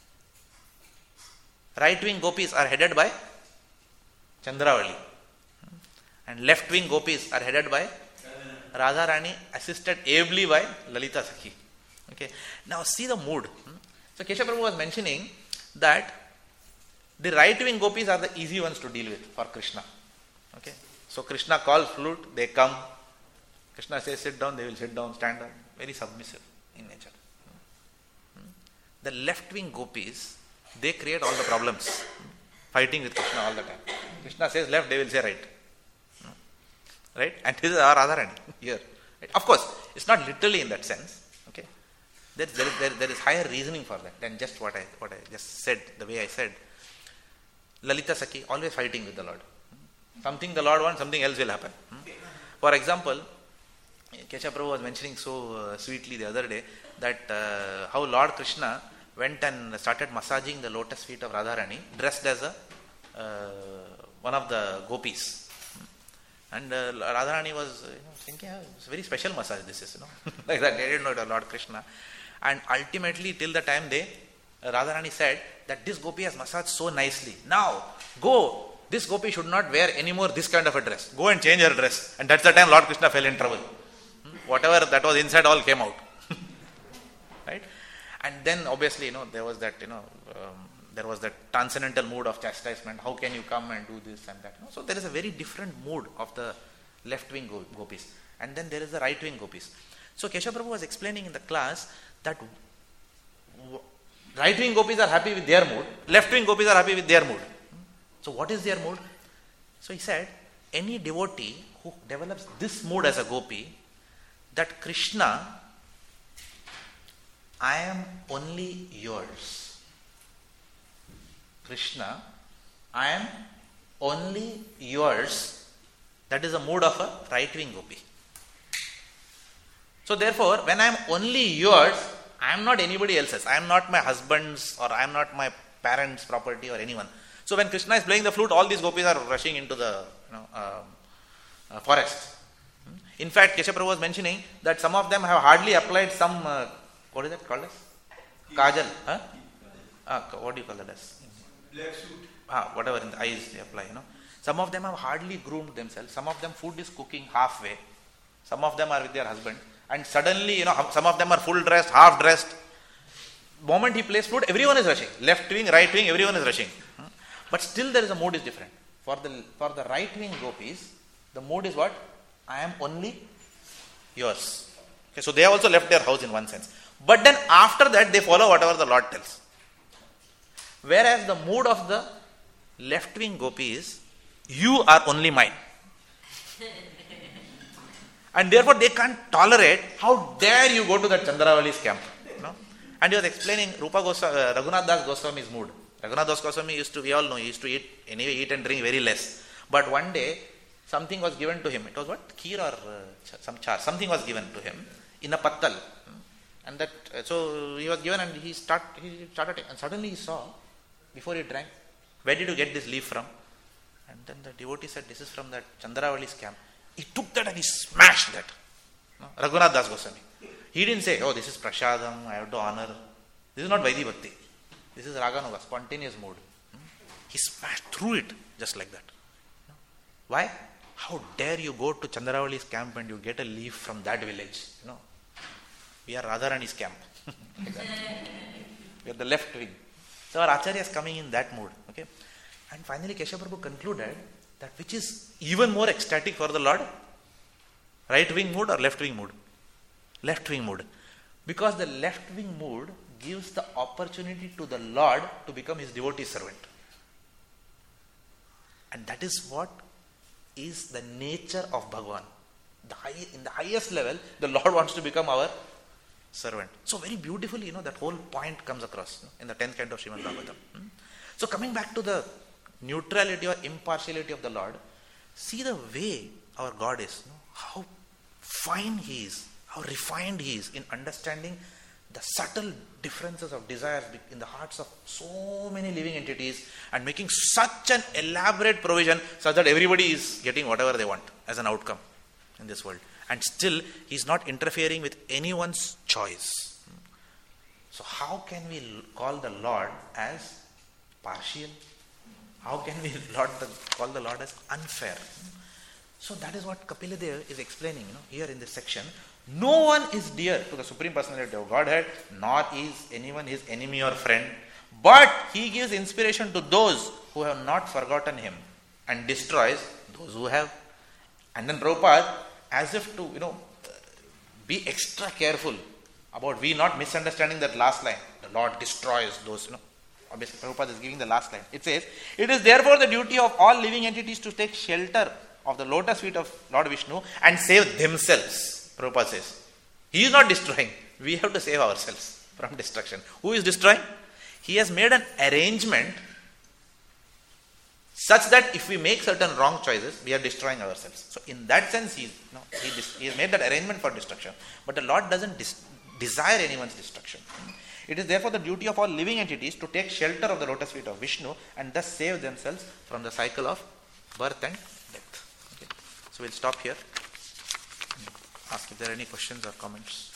Right-wing Gopis are headed by Chandravali, and left-wing Gopis are headed by Radharani, assisted ably by Lalita Sakhi. Okay. Now see the mood. So Keshav Prabhu was mentioning that the right-wing Gopis are the easy ones to deal with for Krishna. Okay. So Krishna calls flute, they come. Krishna says sit down, they will sit down, stand up. Very submissive in nature. The left-wing Gopis, they create all the problems. Fighting with Krishna all the time. Krishna says left, they will say right. Right? And this is our Radharani here. Right? Of course, it's not literally in that sense. Okay, there is higher reasoning for that than just what I just said, the way I said. Lalita Sakhi, always fighting with the Lord. Something the Lord wants, something else will happen. For example, Keshav Prabhu was mentioning so sweetly the other day that how Lord Krishna went and started massaging the lotus feet of Radharani, dressed as one of the gopis. And Radharani was thinking, it's a very special massage this is, like that. They didn't know it was Lord Krishna. And ultimately, till the time Radharani said that this gopi has massaged so nicely. Now, go. This gopi should not wear anymore this kind of a dress. Go and change her dress. And that's the time Lord Krishna fell in trouble. Whatever that was inside all came out. Right? And then obviously, there was that, there was that transcendental mood of chastisement. How can you come and do this and that? So there is a very different mood of the left-wing gopis. And then there is the right-wing gopis. So Keshav Prabhu was explaining in the class that right-wing gopis are happy with their mood, left-wing gopis are happy with their mood. So what is their mood? So he said, any devotee who develops this mood as a gopi, that Krishna, I am only yours. Krishna, I am only yours. That is the mood of a right-wing gopi. So therefore, when I am only yours, I am not anybody else's. I am not my husband's, or I am not my parents' property or anyone. So when Krishna is playing the flute, all these gopis are rushing into the forest. In fact, Keshav Prabhu was mentioning that some of them have hardly applied some, what is that called as? Kajal. Huh? What do you call that as? Black suit. Whatever in the eyes they apply. Some of them have hardly groomed themselves. Some of them food is cooking halfway. Some of them are with their husband. And suddenly, some of them are full dressed, half dressed. Moment he plays flute, everyone is rushing. Left wing, right wing, everyone is rushing. But still there is a mood is different. For the right wing gopis, the mood is what? I am only yours. Okay, so they have also left their house in one sense. But then after that they follow whatever the Lord tells. Whereas the mood of the left wing gopi is, you are only mine. And therefore they can't tolerate, how dare you go to that Chandravali's camp. And he was explaining Raghunath Das Goswami's mood. Raghunath Das Goswami we all know, he used to eat and drink very less. But one day, something was given to him. It was what? Kheer or some char. Something was given to him in a pattal. And that, so he was given and he started, and suddenly he saw, before he drank, where did you get this leaf from? And then the devotee said, this is from that Chandravali's camp. He took that and he smashed that. Raghunath Das Goswami. He didn't say, oh, this is prasadam, I have to honor. This is not Vaidhi Bhakti. This is Raganuga, spontaneous mood. He smashed through it just like that. Why? How dare you go to Chandravali's camp and you get a leaf from that village? We are Radharani's camp. We are the left wing. So our Acharya is coming in that mood. Okay? And finally Keshav Prabhu concluded that which is even more ecstatic for the Lord? Right wing mood or left wing mood? Left wing mood. Because the left wing mood gives the opportunity to the Lord to become his devotee servant. And that is what is the nature of Bhagavan. In the highest level, the Lord wants to become our servant. So very beautifully, that whole point comes across in the 10th canto of Srimad Bhagavatam. So coming back to the neutrality or impartiality of the Lord, see the way our God is, how fine he is, how refined he is in understanding the subtle differences of desires in the hearts of so many living entities and making such an elaborate provision such that everybody is getting whatever they want as an outcome in this world. And still, he is not interfering with anyone's choice. So how can we call the Lord as partial? How can we call the Lord as unfair? So that is what Kapila Deva is explaining here in this section. No one is dear to the Supreme Personality of Godhead, nor is anyone his enemy or friend, but he gives inspiration to those who have not forgotten him and destroys those who have. And then Prabhupada, as if to be extra careful about we not misunderstanding that last line, the Lord destroys those. Obviously Prabhupada is giving the last line. It says, it is therefore the duty of all living entities to take shelter of the lotus feet of Lord Vishnu and save themselves. Prabhupada says, he is not destroying. We have to save ourselves from destruction. Who is destroying? He has made an arrangement such that if we make certain wrong choices, we are destroying ourselves. So in that sense, he has made that arrangement for destruction. But the Lord doesn't desire anyone's destruction. It is therefore the duty of all living entities to take shelter of the lotus feet of Vishnu and thus save themselves from the cycle of birth and death. Okay. So we'll stop here. Ask if there are any questions or comments.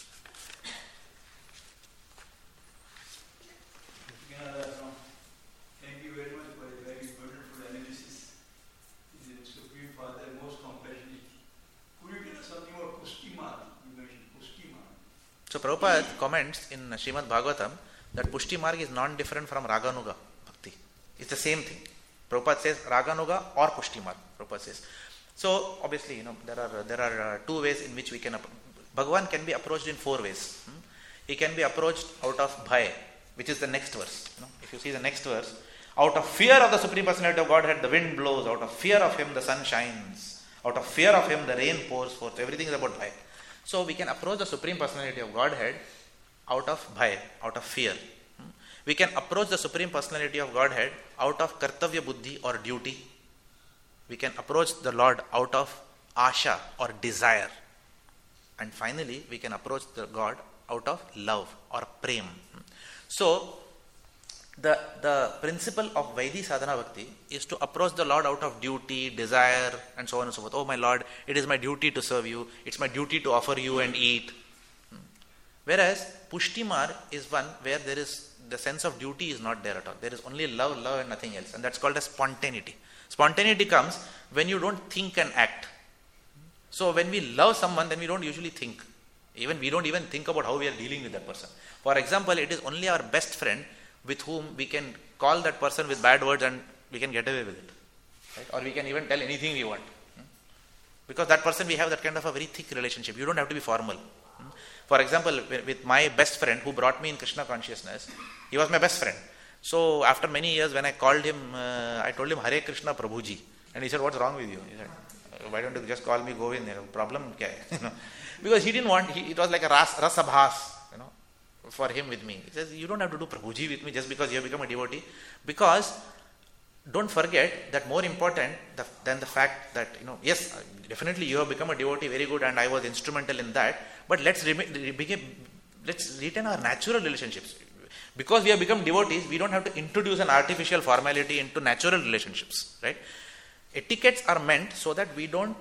Thank you very much for a very wonderful analysis. The Supreme Father most compassionate. Could you tell us something about Pushti Marg? You mentioned Pushti Marg. So Prabhupada comments in Srimad Bhagavatam that Pushti Marg is non-different from Raganuga Bhakti. It's the same thing. Prabhupada says Raganuga or Pushti Marg. Prabhupada says. So obviously, there are two ways in which we can Bhagavan can be approached in four ways. He can be approached out of bhaya, which is the next verse. If you see the next verse, out of fear of the Supreme Personality of Godhead, the wind blows. Out of fear of Him, the sun shines. Out of fear of Him, the rain pours forth. Everything is about bhaya. So we can approach the Supreme Personality of Godhead out of bhaya, out of fear. We can approach the Supreme Personality of Godhead out of kartavya buddhi or duty. We can approach the Lord out of asha or desire. And finally, we can approach the God out of love or prem. So, the principle of Vaidhi Sadhana Bhakti is to approach the Lord out of duty, desire, and so on and so forth. Oh my Lord, it is my duty to serve you. It's my duty to offer you and eat. Whereas Pushti Marg is one where there is the sense of duty is not there at all. There is only love and nothing else. And that's called as spontaneity. Spontaneity comes when you don't think and act. So when we love someone, then we don't usually think. We don't even think about how we are dealing with that person. For example, it is only our best friend with whom we can call that person with bad words and we can get away with it. Right? Or we can even tell anything we want. Because that person, we have that kind of a very thick relationship. You don't have to be formal. For example, with my best friend who brought me in Krishna consciousness, he was my best friend. So after many years, when I called him, I told him, Hare Krishna Prabhuji. And he said, what's wrong with you? He said, why don't you just call me Govind? Problem kya hai? Because he didn't want, it was like a rasabhas, for him with me. He says, you don't have to do Prabhuji with me just because you have become a devotee. Because don't forget that more important than the fact that, yes, definitely you have become a devotee, very good, and I was instrumental in that. But let's retain our natural relationships. Because we have become devotees, we don't have to introduce an artificial formality into natural relationships, right? Etiquettes are meant so that we don't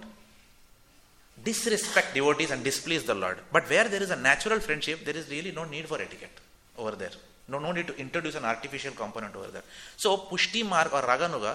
disrespect devotees and displease the Lord. But where there is a natural friendship, there is really no need for etiquette over there. No need to introduce an artificial component over there. So Pushti Marg or Raganuga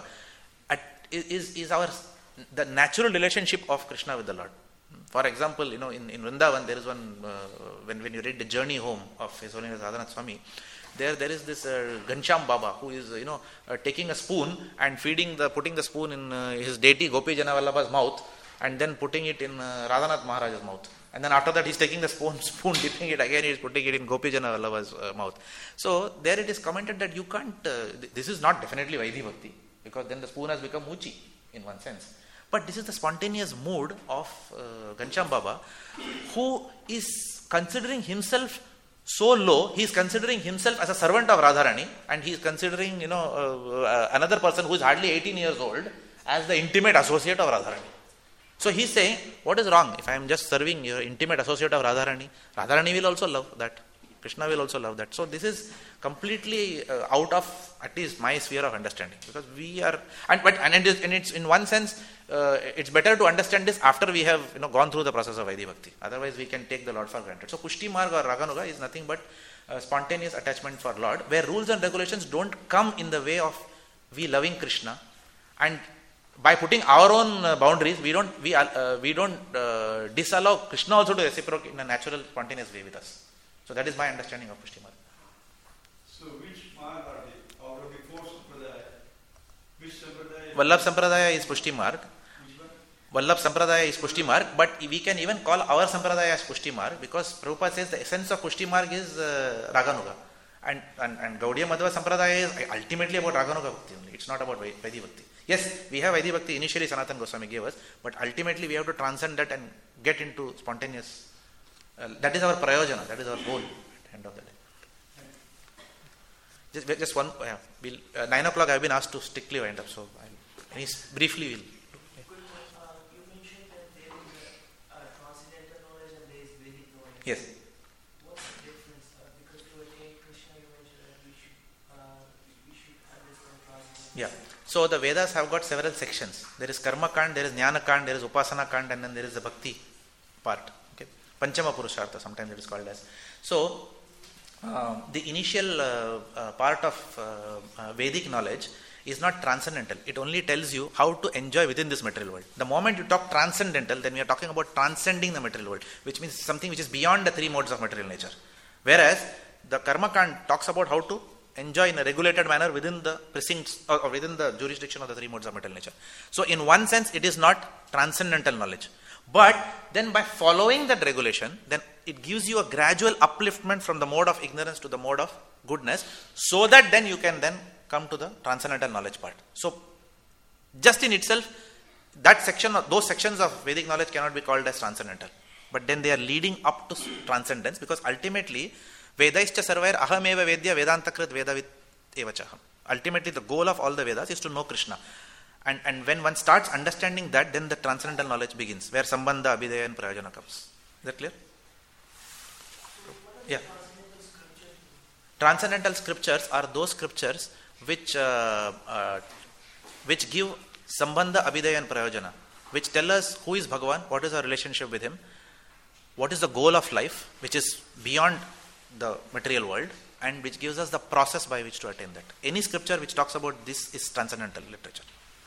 is the natural relationship of Krishna with the Lord. For example, in Vrindavan, there is one, when you read the Journey Home of His Holiness Radhanath Swami, there is this Ghanshyam Baba who is, taking a spoon and putting the spoon in his deity Gopi Jana Vallabha's mouth and then putting it in Radhanath Maharaja's mouth. And then after that, he's taking the spoon, dipping it again, he's putting it in Gopi Jana Vallabha's mouth. So there it is commented that you can't, this is not definitely Vaidhi Bhakti, because then the spoon has become Uchi in one sense. But this is the spontaneous mood of Ghanshyam Baba, who is considering himself so low, he is considering himself as a servant of Radharani, and he is considering, another person who is hardly 18 years old as the intimate associate of Radharani. So he is saying, what is wrong if I am just serving your intimate associate of Radharani? Radharani will also love that. Krishna will also love that. So this is completely out of at least my sphere of understanding, because we are, and it's in one sense, it's better to understand this after we have gone through the process of Vaidhi Bhakti. Otherwise, we can take the Lord for granted. So Pushti Marg or Raganuga is nothing but spontaneous attachment for Lord, where rules and regulations don't come in the way of we loving Krishna, and by putting our own boundaries, we don't disallow Krishna also to reciprocate in a natural, spontaneous way with us. So that is my understanding of Pushti Marg. So which marg are they? Out of the four sampradaya, which sampradaya? Vallabh Sampradaya is Pushti Marg. Vallabh Sampradaya is Pushti Marg, but we can even call our Sampradaya as Pushti Marg, because Prabhupada says the essence of Pushti Marg is Raganuga. And Gaudiya Madhva Sampradaya is ultimately about Raganuga Bhakti only. It's not about Vaidhi Bhakti. Yes, we have Vaidhi Bhakti initially Sanatana Goswami gave us, but ultimately we have to transcend that and get into spontaneous. That is our prayojana, that is our goal at the end of the day. Just one, 9 o'clock I have been asked to strictly wind up, so briefly we'll. You mentioned that there is a transcendental knowledge and there is Vedic knowledge. Yes. What's the difference? Because to attain Krishna, you mentioned that we should understand transcendental. Yeah. So the Vedas have got several sections. There is Karma Kand, there is Jnana Kand, there is Upasana Kand, and then there is the Bhakti part. Okay, Panchama Purushartha, sometimes it is called as. So the initial part of Vedic knowledge is not transcendental. It only tells you how to enjoy within this material world. The moment you talk transcendental, then we are talking about transcending the material world, which means something which is beyond the three modes of material nature. Whereas the Karma Kand talks about how to enjoy in a regulated manner within the precincts or within the jurisdiction of the three modes of material nature. So in one sense, it is not transcendental knowledge. But then by following that regulation, then it gives you a gradual upliftment from the mode of ignorance to the mode of goodness, so that then you can then come to the transcendental knowledge part. So just in itself, that section, those sections of Vedic knowledge cannot be called as transcendental. But then they are leading up to transcendence, because ultimately, Vedaischa sarvair ahameva vedya vedantakrit vedavit evachaham. Ultimately, the goal of all the Vedas is to know Krishna. And when one starts understanding that, then the transcendental knowledge begins, where Sambandha, Abhidheya and Prayojana comes. Is that clear? Yeah. Transcendental scriptures are those scriptures which give Sambandha, Abhidheya and Prayojana, which tell us who is Bhagavan, what is our relationship with him, what is the goal of life, which is beyond the material world, and which gives us the process by which to attain that. Any scripture which talks about this is transcendental literature.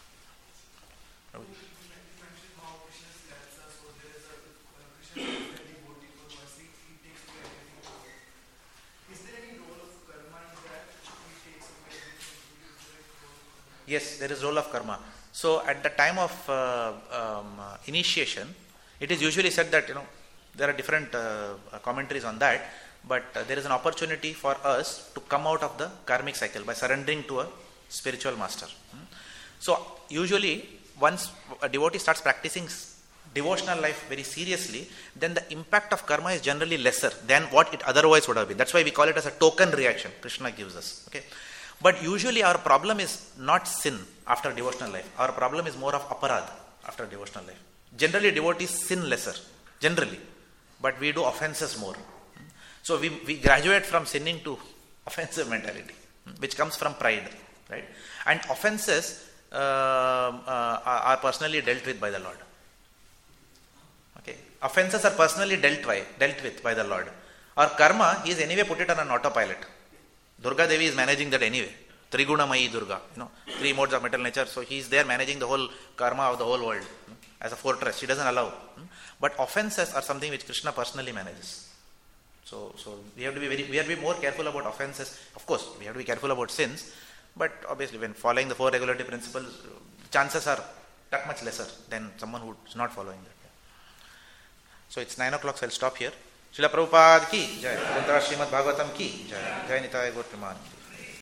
Yes, there is role of karma. So at the time of initiation, it is usually said that, there are different commentaries on that, but there is an opportunity for us to come out of the karmic cycle by surrendering to a spiritual master. So usually, once a devotee starts practicing devotional life very seriously, then the impact of karma is generally lesser than what it otherwise would have been. That's why we call it as a token reaction Krishna gives us. Okay. But usually our problem is not sin after devotional life. Our problem is more of aparad after devotional life. Generally devotees sin lesser, generally, but we do offenses more. So we graduate from sinning to offensive mentality, which comes from pride, right? And offenses are personally dealt with by the Lord. Okay, offenses are personally dealt with by the Lord. Our karma, he is anyway put it on an autopilot. Durga Devi is managing that anyway. Trigunamayi Durga, three modes of material nature. So he is there managing the whole karma of the whole world as a fortress. She doesn't allow. But offenses are something which Krishna personally manages. So we have to be more careful about offenses. Of course, we have to be careful about sins. But obviously, when following the four regulative principles, chances are that much lesser than someone who is not following that. So it's 9 o'clock, so I'll stop here. Srila Prabhupada ki jai. Srimad Bhagavatam ki jai. Jai Nitai Gaur Premanandi.